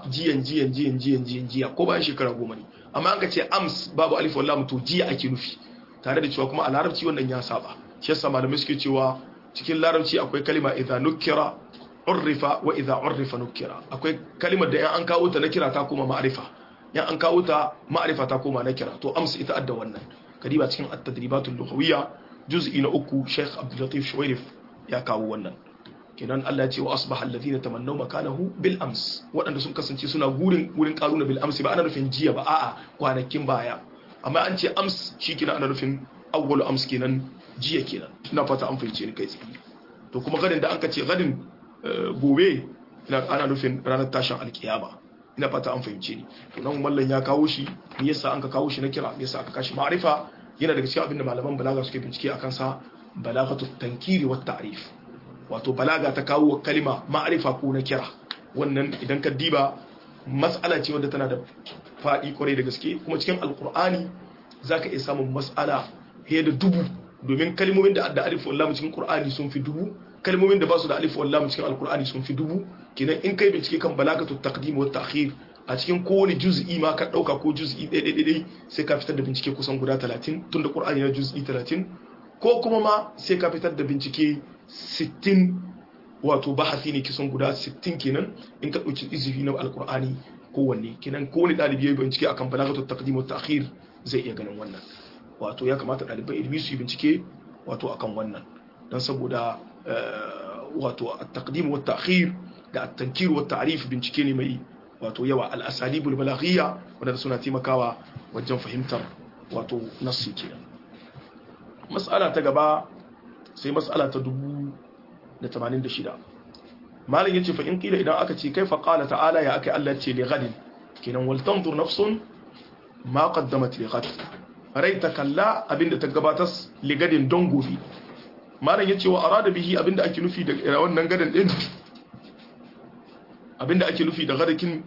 jiya ko bayan shekara 10 ne amma an ka ce ams babu alif wal lam to jiya ake nufi tare da cewa kuma a larabci wannan ya saba shi yasa malamai suke cewa cikin larabci akwai kalima idza nukira urrifa wa idza urrifa nukira akwai kalimar da yan an kawo ta nakira ta koma ma'rifa yan an kawo ta ma'rifa ta koma nakira to ams ita adda wannan kadiba cikin at-tadribatul lughawiyya juz'i na 3 Sheikh Abdul Latif Shuwairif ya kawo wannan kenan Allah ya ce wa asbaha alladhina tamannaw makanahu bil ams wadanda sun kasance suna wurin karuna bil ams ba ana nufin jiya ba a'a kwanakin baya amma an ce ams shikenan ana nufin awwalu ams kenan jiya kenan ina fata an fahimce ni kai tsaye to kuma gadin da anka ce gadin gobe ana nufin ranar tashin alkiyama ina fata an fahimce ni to nan mallan ya kawo shi me yasa an ka kawo shi na kira me yasa aka kashi ma'rifa yana daga cikin abin da malaman balaga suke bincike akan sa balagatu tankiri wa ta'rif wato balaga ta kawo kalima ma'rifa ko na kira wannan idan ka diba mas'ala ce wadda tana da fadi kwarai da gaske kuma cikin alqur'ani zaka iya samun mas'ala fiye da 1000 domin kalmomin da alif wal lam cikin qur'ani sun fi 1000 kalmomin da ba su da alif wal lam cikin alqur'ani sun fi 1000 kenan in kai bincike kan balagatu taqdim wa ta'khir a cikin kowane juz'i ma ka dauka ko juz'i ɗaya sai ka fitar da bincike kusan guda 30 tunda qur'ani na juz'i 30 ko kuma ma sai ka fitar da bincike 60 wato bahasi ne kisan guda 60 kenan in ka dauki izifi na alqur'ani kowanne kenan kowane dalibi ya bincike akan balagatu taqdim wa ta'khir zai iya ganin wannan wato ya kamata ɗaliban ilimi su yi bincike wato akan wannan don saboda wato at-taqdim wa at-ta'khir da at-tankir wa at-ta'rif bincike ne mai wato yawa al-asalibul balaghiyya wanda suna taimakawa wajen fahimtar wato nassi kenan mas'ala ta gaba sai mas'ala ta 1086 malam yace fa in kila idan aka ce kaifa qala ta'ala ya akai Allah ce li ghadin kenan wal tanzur nafsun ma qaddamat li ghad rai ta kalla abinda ta gabatar ligadin don gobe malam yace wa arada bihi abinda ake nufi da wannan gadan din abinda ake nufi da gadakin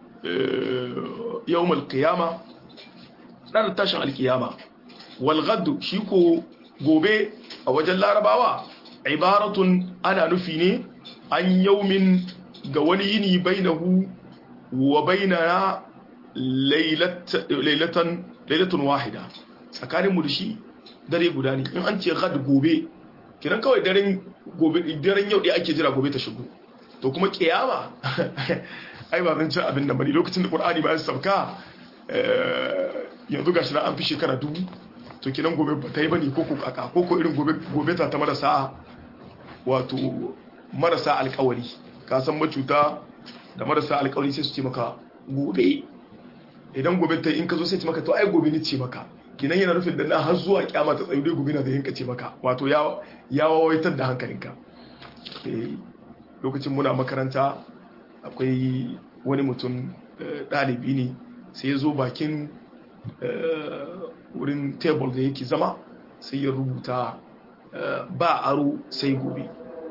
yawmal qiyama dan tashin alqiyama wal ghad shi ko gobe a wajen larabawa ibaratun ana nufi ne an yawmin ga wani yini bainahu wa bainana lailatun wahida tsakanin mu da shi dare guda ne in an ce gad gobe kiran kawai daren yau ɗaya ake jira gobe ta shigo to kuma kiyama ai ba zan ci abin da bane lokacin da qur'ani ba ya sabka yanzu gashi na an fi shekara 2000 to kiran gobe ba ta yi bane ko kaka ko irin gobe ta marasa wato marasa alƙawari ka san macuta da marasa alƙawari sai su ce maka gobe idan gobe ta in ka zo sai ce maka to ai gobe ni ce maka kinan yana nufin da na har zuwa kyama ta tsayu dai gobe na da yanka ce maka wato ya wawaitar da hankalinka lokacin muna makaranta akwai wani mutum ɗalibi ne sai ya zo bakin wurin table da yake zama sai ya rubuta ba aro sai gobe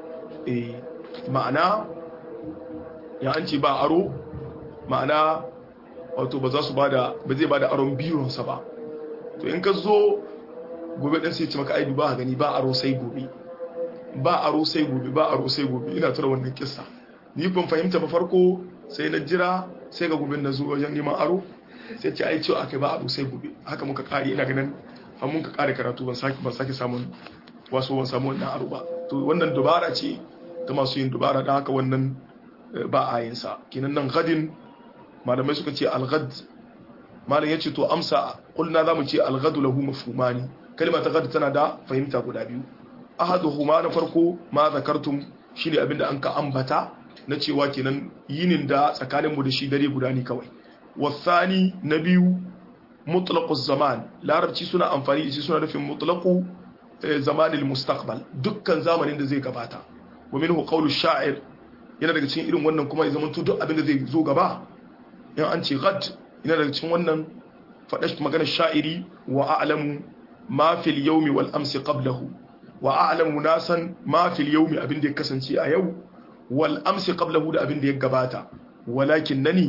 ma'ana ya an ce ba aro ma'ana wato ba zai bada aron biyonsa ba to in ka zo gobe ɗan sai ce maka aidu ba gani ba aro sai gobe ba aro sai gobe ina tura wannan kissa ni ban fahimta ba farko sai na jira sai ga gobe na zo wajen neman aro sai ce ai cewa akai ba aro sai gobe haka muka kare ina ganin har mun ka kare karatu ban sake samun wasu ban samu wannan aro ba to wannan dubara ce ta masu yin dubara da haka wannan ba a yin sa kinan nan gadin malamai suka ce al-ghad malam yace to amsa kulna zamu ce al-ghadu lahu mafhumani kalma ta ghad tana da fahimta guda biyu ahaduhuma na farko ma zakartum shine abinda an ka ambata na cewa kenan yinin da tsakanin mu da shi dare guda ne kawai wasani na biyu mutlaquz zaman larabci suna amfani da shi suna nufin mutlaqu zamanil mustaqbal dukkan zamanin da zai gabata wa minhu qawlu sha'ir yana daga cikin irin wannan kuma ya zama duk abin da zai zo gaba in an ce ghad yana daga cikin wannan faɗa maganar sha'iri wa a'lamu ma fil yawmi wal amsi qablahu wa a'lamu nasan ma fil yawmi abin da ya kasance a yau wal amsi qablahu da abin da ya gabata walakin nani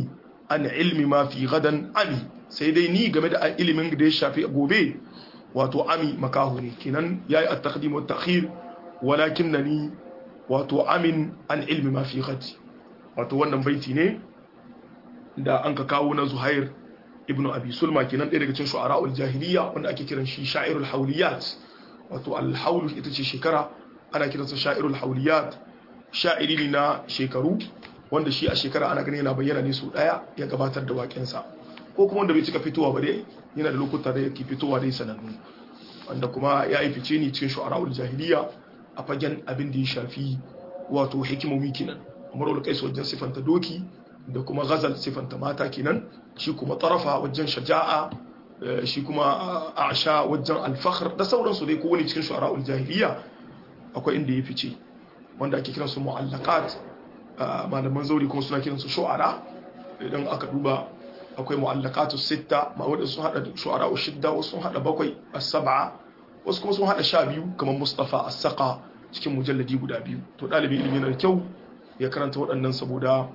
an ilmi ma fi gadan ami sai dai ni game da ilimin da ya shafi gobe wato ami makahu ne kenan yayi at-taqdim wa at-ta'khir walakinnani wato amin an ilmi ma fi gad wato wannan baiti ne da an ka kawo na Zuhair ibn Abi Sulma kenan ɗaya daga cikin shu'ara'ul jahiliya wanda ake kiran shi sha'irul hawliyat wato al-hawl ita ce shekara ana kiransa sha'irul hawliyat sha'iri ne na shekaru wanda shi a shekara ana ganin yana bayyana ne su daya ya gabatar da waƙensa ko kuma wanda bai cika fitowa ba dai yana da lokuta da yake fitowa dai sanannu wanda kuma ya yi fice ne cikin shu'ara'ul jahiliya a fagen abin da ya shafi wato hikimomi kenan umarul qais wajen sifanta doki da kuma ghazal sifanta mata kenan shi kuma tarafa wajen shaja'a shi kuma a'sha wajen al-fakhr da sauransu dai ko wani cikin shu'ara'ul jahiliya akwai inda ya fice wanda ake kiransu mu'allaqat malaman zauri kuma suna kiransu shu'ara idan aka duba akwai mu'allaqatu sitta ma wanda sun hada shu'ara'u shidda wasu sun hada bakwai as-sab'a wasu kuma sun hada 12 kamar Mustafa as-Saqa cikin mujalladi guda biyu to dalibin ilimi yana da kyau ya karanta waɗannan saboda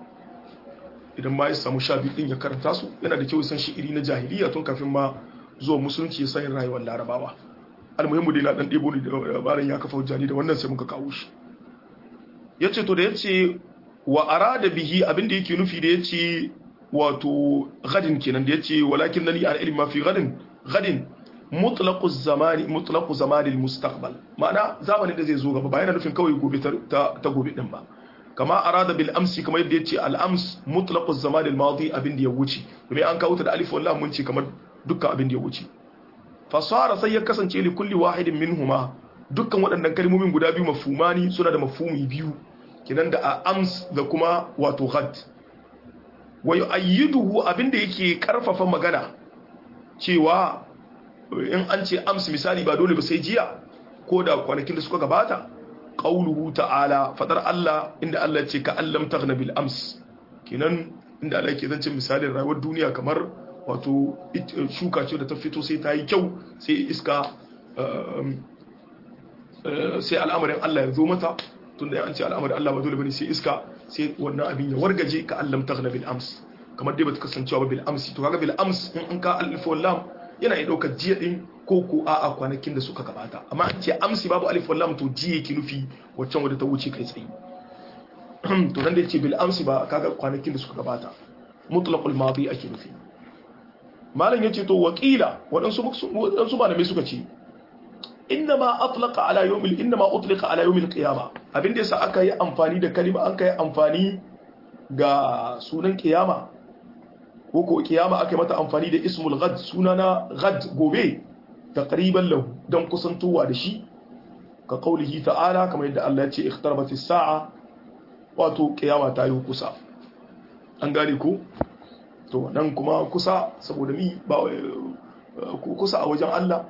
idan ma ya samu 12 din ya karanta su yana da kyau ya san shi iri na jahiliya tun kafin ma zuwa musulunci ya san rayuwar larabawa almuhimmu dai na dan debo ne da bayan ya kafa hujjani da wannan sai muka kawo shi yace to da yace wa arada bihi abinda yake nufi da yace wato gadin kenan da yace walakin nani al ilmi ma fi gadin mutlaqu zamani al mustaqbal ma'ana zamanin da zai zo gaba ba yana nufin kawai gobe ta gobe din ba kama arada bil amsi kamar yadda yace al ams mutlaqu zamani al madi abinda ya wuce domin an kawo ta da alif wallahi mun ce kamar dukkan abinda ya wuce fasara sai ya kasance li kulli wahidin minhuma dukkan waɗannan kalmomin guda biyu mafhumani suna da mafhumi biyu kinan da ams da kuma wato ghad wa yu'ayyiduhu abinda yake karfafa magana cewa in an ce ams misali ba dole ba sai jiya ko da kwanakin da suka gabata qauluhu ta'ala fadar Allah inda Allah ya ce ka allam taghna bil ams kinan inda Allah yake zance misalin rayuwar duniya kamar wato shuka ce da ta fito sai ta yi kyau sai iska sai al'amarin Allah ya zo mata tunda an ce al'amarin Allah ba dole bane sai iska sai wannan abin ya wargaje ka allam taghna bil ams kamar dai bata kasancewa ba bil amsi to kaga bil ams in an ka alif wal lam yana iya daukar jiya din ko a'a kwanakin da suka gabata amma an ce amsi babu alif wal lam to jiya yake nufi waccan wadda ta wuce kai tsaye to nan da yace bil amsi ba kaga kwanakin da suka gabata mutlaqul madi ake nufi malam yace to waqila wadansu malamai suka ce innama atlaqa ala yawmil innama utliqa ala yawmil qiyamah abinda yasa aka yi amfani da kalima an kai amfani ga sunan qiyama ko qiyama aka yi mata amfani da ismul ghad sunana ghad gobe taqriban lahu dan kusantowa da shi ka qaulihi ta'ala kamar yadda Allah ya ce ikhtarabatis sa'a wato qiyama ta yi kusa an gane ko to nan kuma kusa saboda mi ba kusa a wajen Allah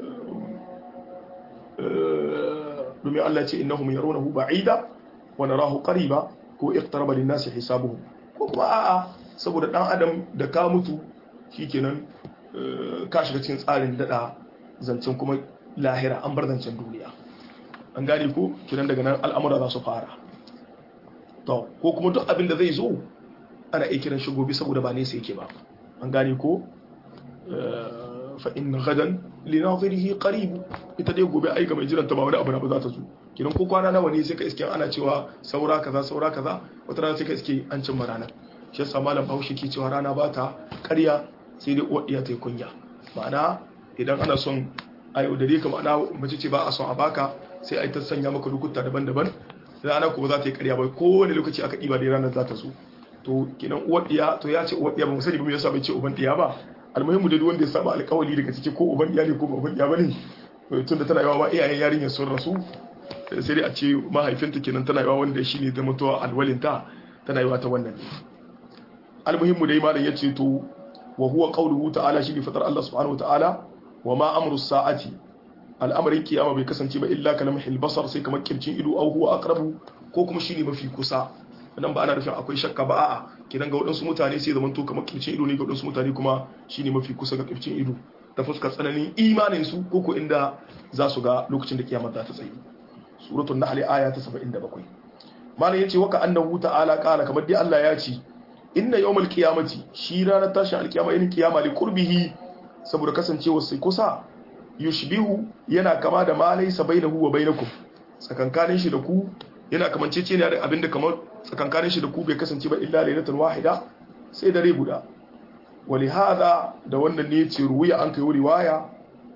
domin Allah ce innahum yarawnahu ba'ida wa narahu qariba ko iqtaraba lin-nasi hisabuhum ko kuma a'a saboda dan adam da ka mutu shikenan ka shiga cikin tsarin dada zancen kuma lahira an bar zancen duniya an gane ko kidan daga nan al'amura za su fara to ko kuma duk abin da zai zo ana iya kiran shi gobe saboda ba ne sai yake ba an gane ko fa inna gadan linadhirihi qarib ita dai gobe ai ga mai jiran ta ba wani abu na ba za ta zo kidan ko kwana nawa ne sai ka iske ana cewa saura kaza wata rana sai ka iske an cin rana shi yasa malam Bahaushe ke cewa rana ba ta ƙarya sai dai uwar iya ta kunya ma'ana idan ana son ayo da dai ka ma'ana mace ce ba a son a baka sai ai ta sanya maka lokuta daban-daban rana ko ba za ta yi ƙarya ba kowane lokaci aka diba dai ranar za ta zo to kidan uwar iya to ya ce uwar iya ba mu sani ba me yasa bai ce uban iya ba almuhimmu da wanda ya saba alƙawari daga ciki ko uban iyali ko uban iya bane tunda tana yawa ma iyayen yarinyar sun rasu sai dai a ce mahaifinta kenan tana yawa wanda shine da mutuwa alwalinta tana yawa ta wannan almuhimmu dai malam yace to wa huwa qawluhu ta'ala shi ne fatar Allah subhanahu wa ta'ala wa ma amru sa'ati al'amarin kiyama bai kasance ba illa kalamhil basar sai kamar kircin ido au huwa aqrabu ko kuma shine mafi kusa nan ba ana nufin akwai shakka ba a'a kidan ga wadansu mutane sai zaman to kamar kircin ido ne ga wadansu mutane kuma shine mafi kusa ga kircin ido ta fuskar tsananin imanin su ko inda za su ga lokacin da kiyama za ta tsaye suratul nahl aya ta 77 malam yace waka annahu ta'ala qala kamar dai Allah ya ce inna yawmal qiyamati shi ranar tashin alkiyama in kiyama li qurbihi saboda kasancewar sai kusa yushbihu yana kama da ma laysa bainahu wa bainakum tsakankanin shi da ku yana kamancece ne da abinda kamar tsakankanin shi da ku bai kasance ba illa lailatul wahida sai dare guda ولهذا da wannan ne ce ruwaya an kai riwaya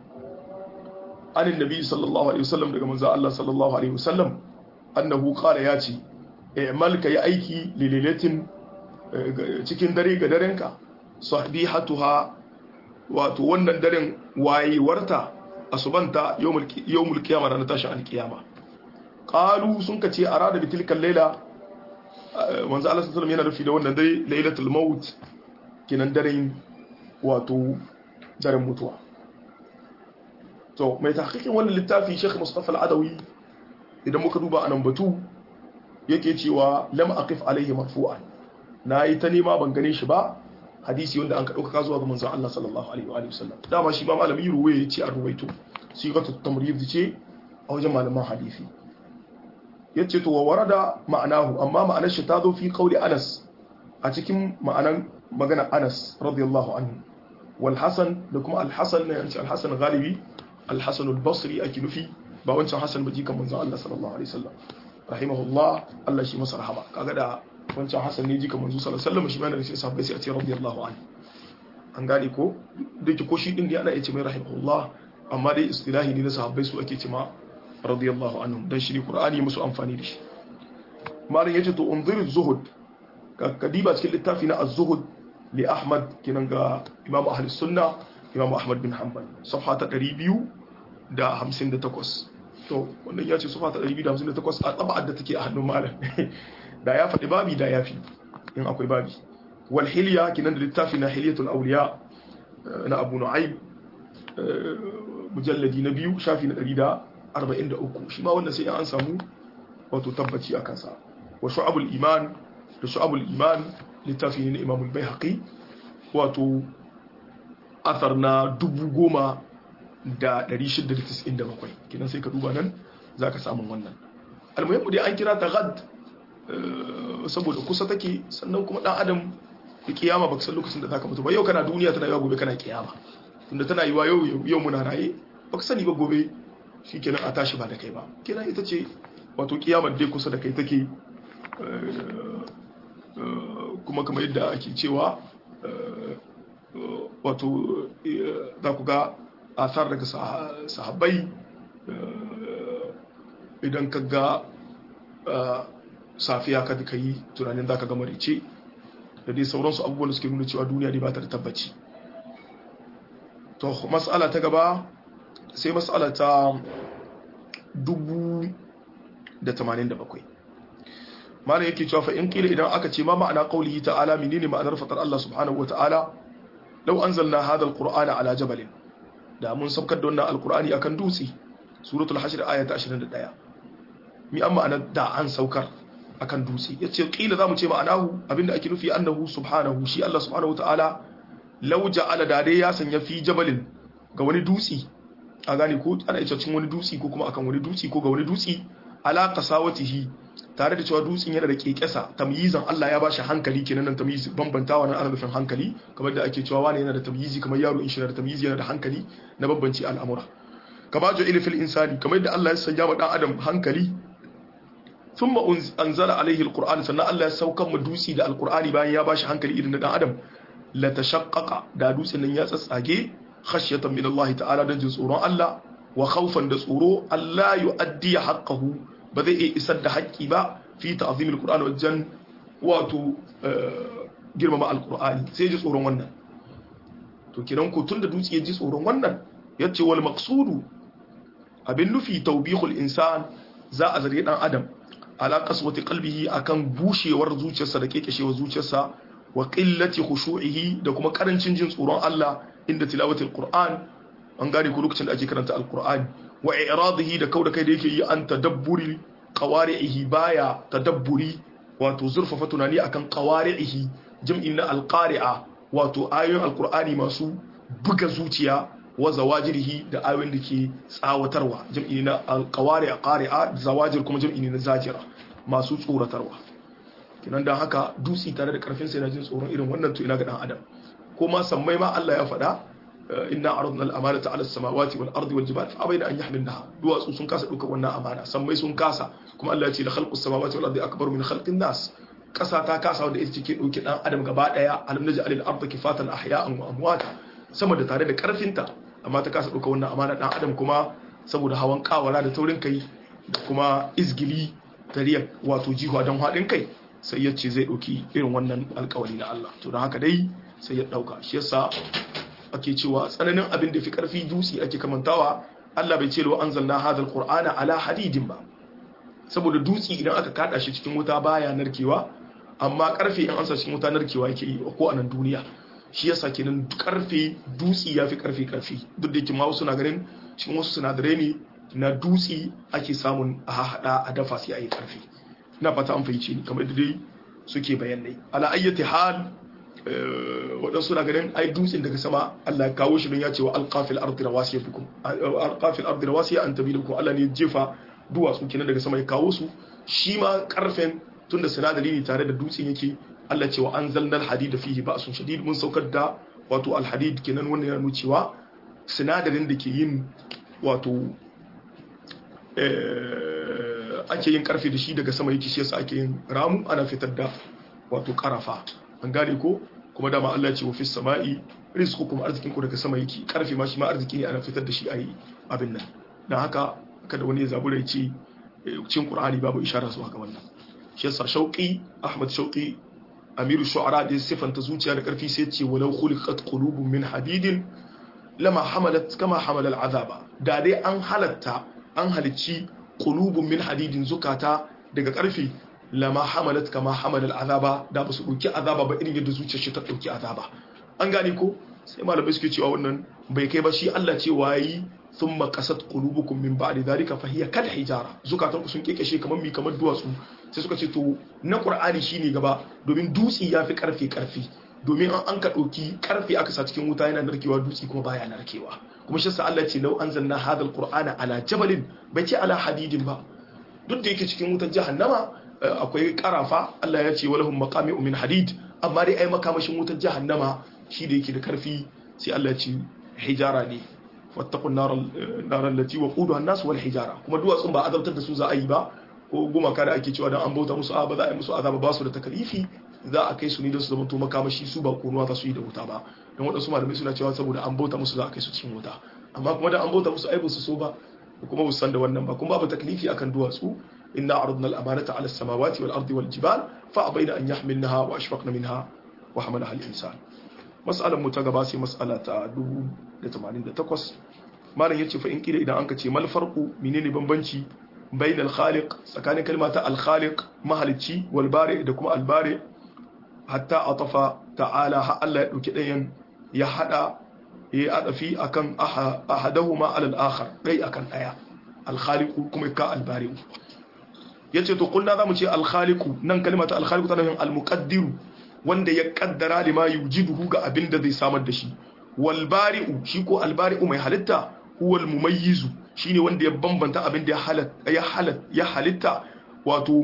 anin nabi sallallahu alaihi wasallam daga manzo Allah sallallahu alaihi wasallam annahu qala yace i'mal ka yi aiki lililatin cikin dare ga darenka sahbihatuha wato wannan daren wayewarta asubanta yawmul qiyamah ranar tashin alqiyama qalu sun kace arada bi tilkal layla manzo Allah sallallahu alaihi wasallam yana rufi da wannan dare lailatul maut kinan daren wato daren mutuwa to mai tahqiqin wannan littafi Sheikh Mustafa Al-Adawi idan muka duba anan batu yake cewa lam aqif alaihi marfu'an nayi ta nema ban gane shi ba hadisi wanda an ka dauka zuwa ga manzon Allah sallallahu alaihi wa sallam dama shi ma malami ruwaye yace a ruwaito sigatu tamrid ce a wajen malaman hadisi yace to warada ma'anahu amma ma'anar shi ta zo fi qauli Anas a cikin ma'anan magana Anas radiyallahu anhu wal Hasan da kuma al Hasan ne yanci al Hasan galibi al Hasan al Basri ake nufi ba wancan Hasan baji kan manzon Allah sallallahu alaihi wasallam rahimahullah Allah shi masa rahama kaga da wancan Hasan ne ji kan manzon sallallahu alaihi wasallam shi ma da shi sahabbai sai a ce radiyallahu anhu an gane ko dake ko shi din da ana yace mai rahimahullah amma dai istilahi ne na sahabbai su ake ce ma radiyallahu anhum dan shi Qur'ani musu amfani da shi malam yace to unzir zuhud kadiba cikin littafi na az-zuhud li Ahmad kinan ga Imam Ahlus Sunna Imam Ahmad bin Hanbal safha ta 258 to wannan ya ce safha ta 258 a taba'ar da take a hannun malam da ya faɗi babi da yafi in akwai babi wal hilya kinan da littafi na Hilyatul Awliya na Abu Nu'aym mujalladi na 2 shafi na 143 shi ma wannan sai an samu wato tabbaci akan sa wa shu'abul iman da shu'abul iman littafi ne na Imam al-Baihaqi wato athar na 10,697 kinan sai ka duba nan zaka samu wannan almuhimmu dai an kira ta gad saboda kusa take sannan kuma dan adam da kiyama baka san lokacin da zaka mutu ba yau kana duniya tana yiwa gobe kana kiyama tunda tana yiwa yau muna raye baka sani ba gobe shikenan a tashi ba da kai ba kenan ita ce wato kiyamar dai kusa da kai take kuma kamar yadda ake cewa wato za ku ga asar daga sahabbai idan ka ga safiya ka yi tunanin za ka gama rice da dai sauransu abubuwan da suke nuna cewa duniya ne ba ta da tabbaci to matsala ta gaba sai matsala ta 1087 mana yake cewa fa in kila idan aka ce ma ma'ana qaulihi ta'ala menene ma'anar fatar Allah subhanahu wata'ala law anzalna hadha alqur'ana ala jabalin da mun saukar da wannan alqur'ani akan dutse suratul hashr ayat 21 mi amma ana da an saukar akan dutse yace kila zamu ce ma'anahu abinda ake nufi annahu subhanahu shi Allah subhanahu wata'ala law ja'ala da dai ya sanya fi jabalin ga wani dutse a gane ko ana ita cin wani dutse ko kuma akan wani dutse ko ga wani dutse ala qasawatihi tare da cewa dutsen yana da kekesa tamyizan Allah ya bashi hankali kenan nan tamyiz bambantawa nan ana nufin hankali kamar da ake cewa wani yana da tamyizi kamar yaro in shi yana da tamyizi yana da hankali na bambanci al'amura kama jo ilfil insani kamar da Allah ya sanya wa dan adam hankali thumma anzala alaihi alquran sannan Allah ya saukar mu dutsi da alqurani bayan ya bashi hankali irin na dan adam la tashaqqaqa da dutsen nan ya tsatsage khashyatan min Allah ta'ala dan jin tsoron Allah wa khawfan da tsoro Allah yu'addi haqqahu ba zai iya isar da haƙƙi ba fi ta'zim al-Qur'an wajen wato girmama al-Qur'ani sai ji tsoron wannan to kiran ko tunda dutse ya ji tsoron wannan yace wal maqsudu abin nufi tawbihul insan za a zargi dan adam ala qaswati qalbihi akan bushewar zuciyarsa da kekeshewar zuciyarsa wa qillati khushu'ihi da kuma karancin jin tsoron Allah inda tilawatul Qur'an an gane ko lokacin da ake karanta al-Qur'ani wa iradihi da kauda kai da yake yi an tadabburi qawari'ihi baya tadabburi wato zurfafa tunani akan qawari'ihi jam'in na al-qari'a wato ayoyin al-Qur'ani masu buga zuciya wa zawajirihi da ayoyin da ke tsawatarwa jam'i na al-qawari'a qari'a zawajir kuma jam'i na zajira masu tsoratarwa kinan dan haka dutsi tare da karfin sa yana jin tsoron irin wannan to ina ga dan adam ko ma sammai ma Allah ya faɗa inna aradna al-amanata 'ala as-samawati wal ardi wal jibali fa abayna an yahmilnaha duwatsu sun kasa duka wannan amana sammai sun kasa kuma Allah ya ce la khalqus samawati wal ardi akbaru min khalqin nas kasa ta kasa wanda ita take dauke dan adam gaba daya alam naj'al al-arda kifatan ahya'an wa amwata sama da tare da karfinta amma ta kasa duka wannan amana dan adam kuma saboda hawan kawara da taurin kai da kuma izgili tariya wato jiwa dan hadin kai sai ya ce zai dauki irin wannan alƙawari na Allah to don haka dai sai ya dauka shi yasa ake cewa tsananin abin da fi karfi dutse ake kamantawa Allah bai ce lo anzalna hadal qur'ana ala hadidin ba saboda dutse idan aka kada shi cikin wuta baya narkewa amma karfe in an sa cikin wuta narkewa yake yi ko a nan duniya shi yasa kenan karfe dutse yafi karfi duk da yake ma wasu na ganin cikin wasu sinadarai ne na dutse ake samun a hada a dafa sai ayi karfe ina fata an fahimce ni kamar da dai suke bayanai ala ayyati hal waɗansu na ganin ai dutsen daga sama Allah ya kawo shi don ya ce wa alqafil ardi rawasiya bikum alqafil ardi rawasiya an tabilukum Allah ne jefa duwatsu kenan daga sama ya kawo su shi ma karfen tunda sinadari ne tare da dutsen yake Allah ce wa anzalnal hadida fihi ba'sun shadid mun saukar da wato alhadid kenan wannan yana nuna cewa sinadarin da ke yin wato ake yin karfe da shi daga sama yake shi yasa ake yin ramu ana fitar da wato karafa an gane ko kuma dama Allah ce wa fis sama'i rizqukum arzikin ku daga sama yake karfe ma shi ma arziki ne ana fitar da shi ayi abin nan dan haka kada wani ya zabura ya ce cin Qur'ani babu isharar su haka wannan shi yasa Shauqi Ahmad Shauqi Amiru Shu'ara da sifanta zuciya da karfi sai ce walau khuliqat qulubun min hadidin lama hamalat kama hamala al'azaba da dai an halatta an halicci qulubun min hadidin zukata daga karfi lama hamalat kama hamala al'azaba da ba su dauki azaba ba irin yadda zuciyar shi ta dauki azaba an gane ko sai malamai suke cewa wannan bai kai ba shi Allah ce wayi thumma qasat qulubukum min ba'di dhalika fa hiya kal hijara zukatan ku sun kekeshe kamar mi kamar duwatsu sai suka ce to na Qur'ani shine gaba domin dutsi yafi karfi domin an ka dauki karfi aka sa cikin wuta yana narkewa dutsi kuma baya narkewa kuma shi sa Allah ce law anzalna hadha alqur'ana ala jabalin bai ce ala hadidin ba duk da yake cikin wutar jahannama akwai karafa Allah ya ce walahum maqami'u min hadid amma dai ai makamashin wutar jahannama shi da yake da karfi sai Allah ya ce hijara ne wattaqun naral lati waquduha an-nas wal hijara kuma duwatsun ba azabtar da su za a yi ba ko gumaka da ake cewa dan an bauta musu ba za a yi musu azaba ba su da takalifi za a kai su ne don su zama to makamashi su ba konuwa za su yi da wuta ba dan wadansu malamai suna cewa saboda an bauta musu za a kai su cikin wuta amma kuma da an bauta musu ai ba su so ba kuma ba su san da wannan ba kuma babu taklifi akan duwatsu inna aradna al-amanata 'ala as-samawati wal ardi wal jibal fa abayna an yahmilnaha wa ashfaqna minha wa hamalaha al-insan mas'alan mu ta gaba sai mas'ala ta 1088 malam yace fa in kida idan anka ce mal farqu menene bambanci bain al-khaliq tsakanin kalmata al-khaliq mahalicci wal bari da kuma al-bari hatta atafa ta'ala ha Allah ya dauki dayan ya hada ya adafi akan ahadahuma ala al-akhar dai akan daya al-khaliq kuma ka al-bari yace to kullu zamu ce al-khaliq nan kalmata al-khaliq tana yin al-muqaddir wanda ya kaddara lima yujiduhu ga abinda zai samar da shi wal bari'u shi ko al-bari'u mai halitta huwa al-mumayyiz shine wanda ya bambanta abinda ya halitta wato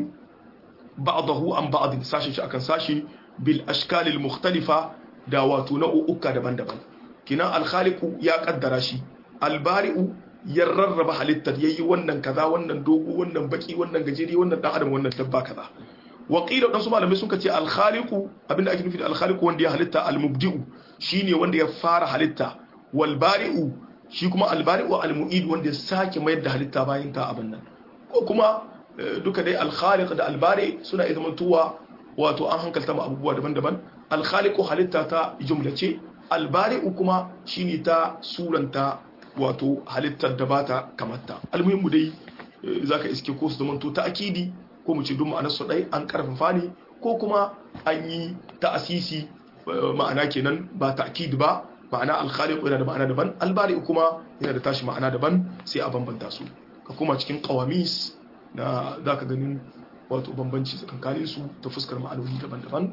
ba'dahu an ba'd sashi akan sashi bil ashkal al-mukhtalifa da wato nau'uka daban-daban kina al-khaliqu ya kaddara shi al-bari'u ya rarraba halittar yayi wannan kaza wannan dogo wannan baki wannan gajeri wannan dan adam wannan dabba kaza waqila dan su malamai sun kace al-khaliqu abinda ake nufi da al-khaliqu wanda ya halitta al-mubdi'u shine wanda ya fara halitta wal bari'u shi kuma al-bari'u al-mu'id wanda ya sake mayar da halitta bayan ta abin nan ko kuma duka dai al-khaliq da al-bari suna izmantuwa wato an hankalta ma abubuwa daban-daban al-khaliqu halitta ta jumlace al-bari'u kuma shine ta suranta wato halittar da bata kamata al-muhimmu dai zaka iske ko su zamanto ta akidi ko mu ce duk ma'anar su dai an karfafa ne ko kuma an yi ta'asisi ma'ana kenan ba ta'kid ba ma'ana al-khaliq yana da ma'ana daban al-bari kuma yana da tashi ma'ana daban sai a bambanta su ka kuma cikin qawamis na zaka ganin wato bambanci tsakanin su ta fuskar ma'anoni daban-daban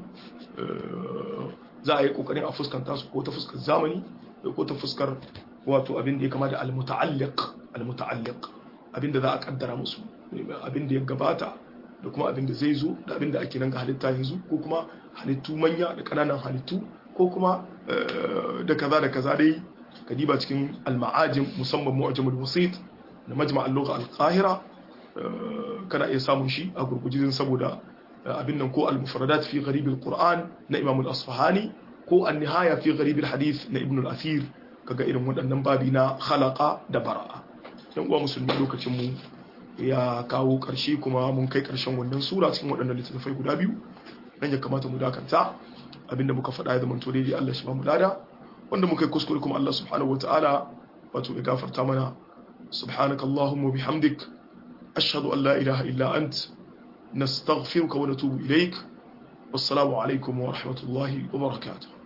za a yi kokarin a fuskanta su ko ta fuskar zamani ko ta fuskar wato abin da ya kama da al-muta'alliq abin da za a kaddara musu abin da ya gabata da kuma abin da zai zo da abin da ake nan ga halitta yanzu ko kuma halittu manya da ƙananan halittu ko kuma da kaza dai ka diba cikin al-ma'ajim musamman mu'jamul wasit da majma' al-lugha al-qahira kana iya samun shi a gurgujin saboda abin nan ko al-mufradat fi gharib al-Qur'an na Imam al-Asfahani ko an-nihaya fi gharib al-hadith na Ibn al-Athir kaga irin waɗannan babi na khalaqa da bara'a. Dan uwa musulmi lokacin mu ya kawo ƙarshe kuma mun kai ƙarshen wannan sura cikin waɗannan littattafai guda biyu dan ya kamata mu dakanta abinda muka faɗa ya zama to dai Allah shi ba mu lada wanda muka yi kuskure kuma Allah subhanahu wataala wato ya gafarta mana subhanakallahumma bihamdik ashhadu an la ilaha illa ant nastaghfiruka wa natubu ilaik wassalamu alaikum wa rahmatullahi wa barakatuh.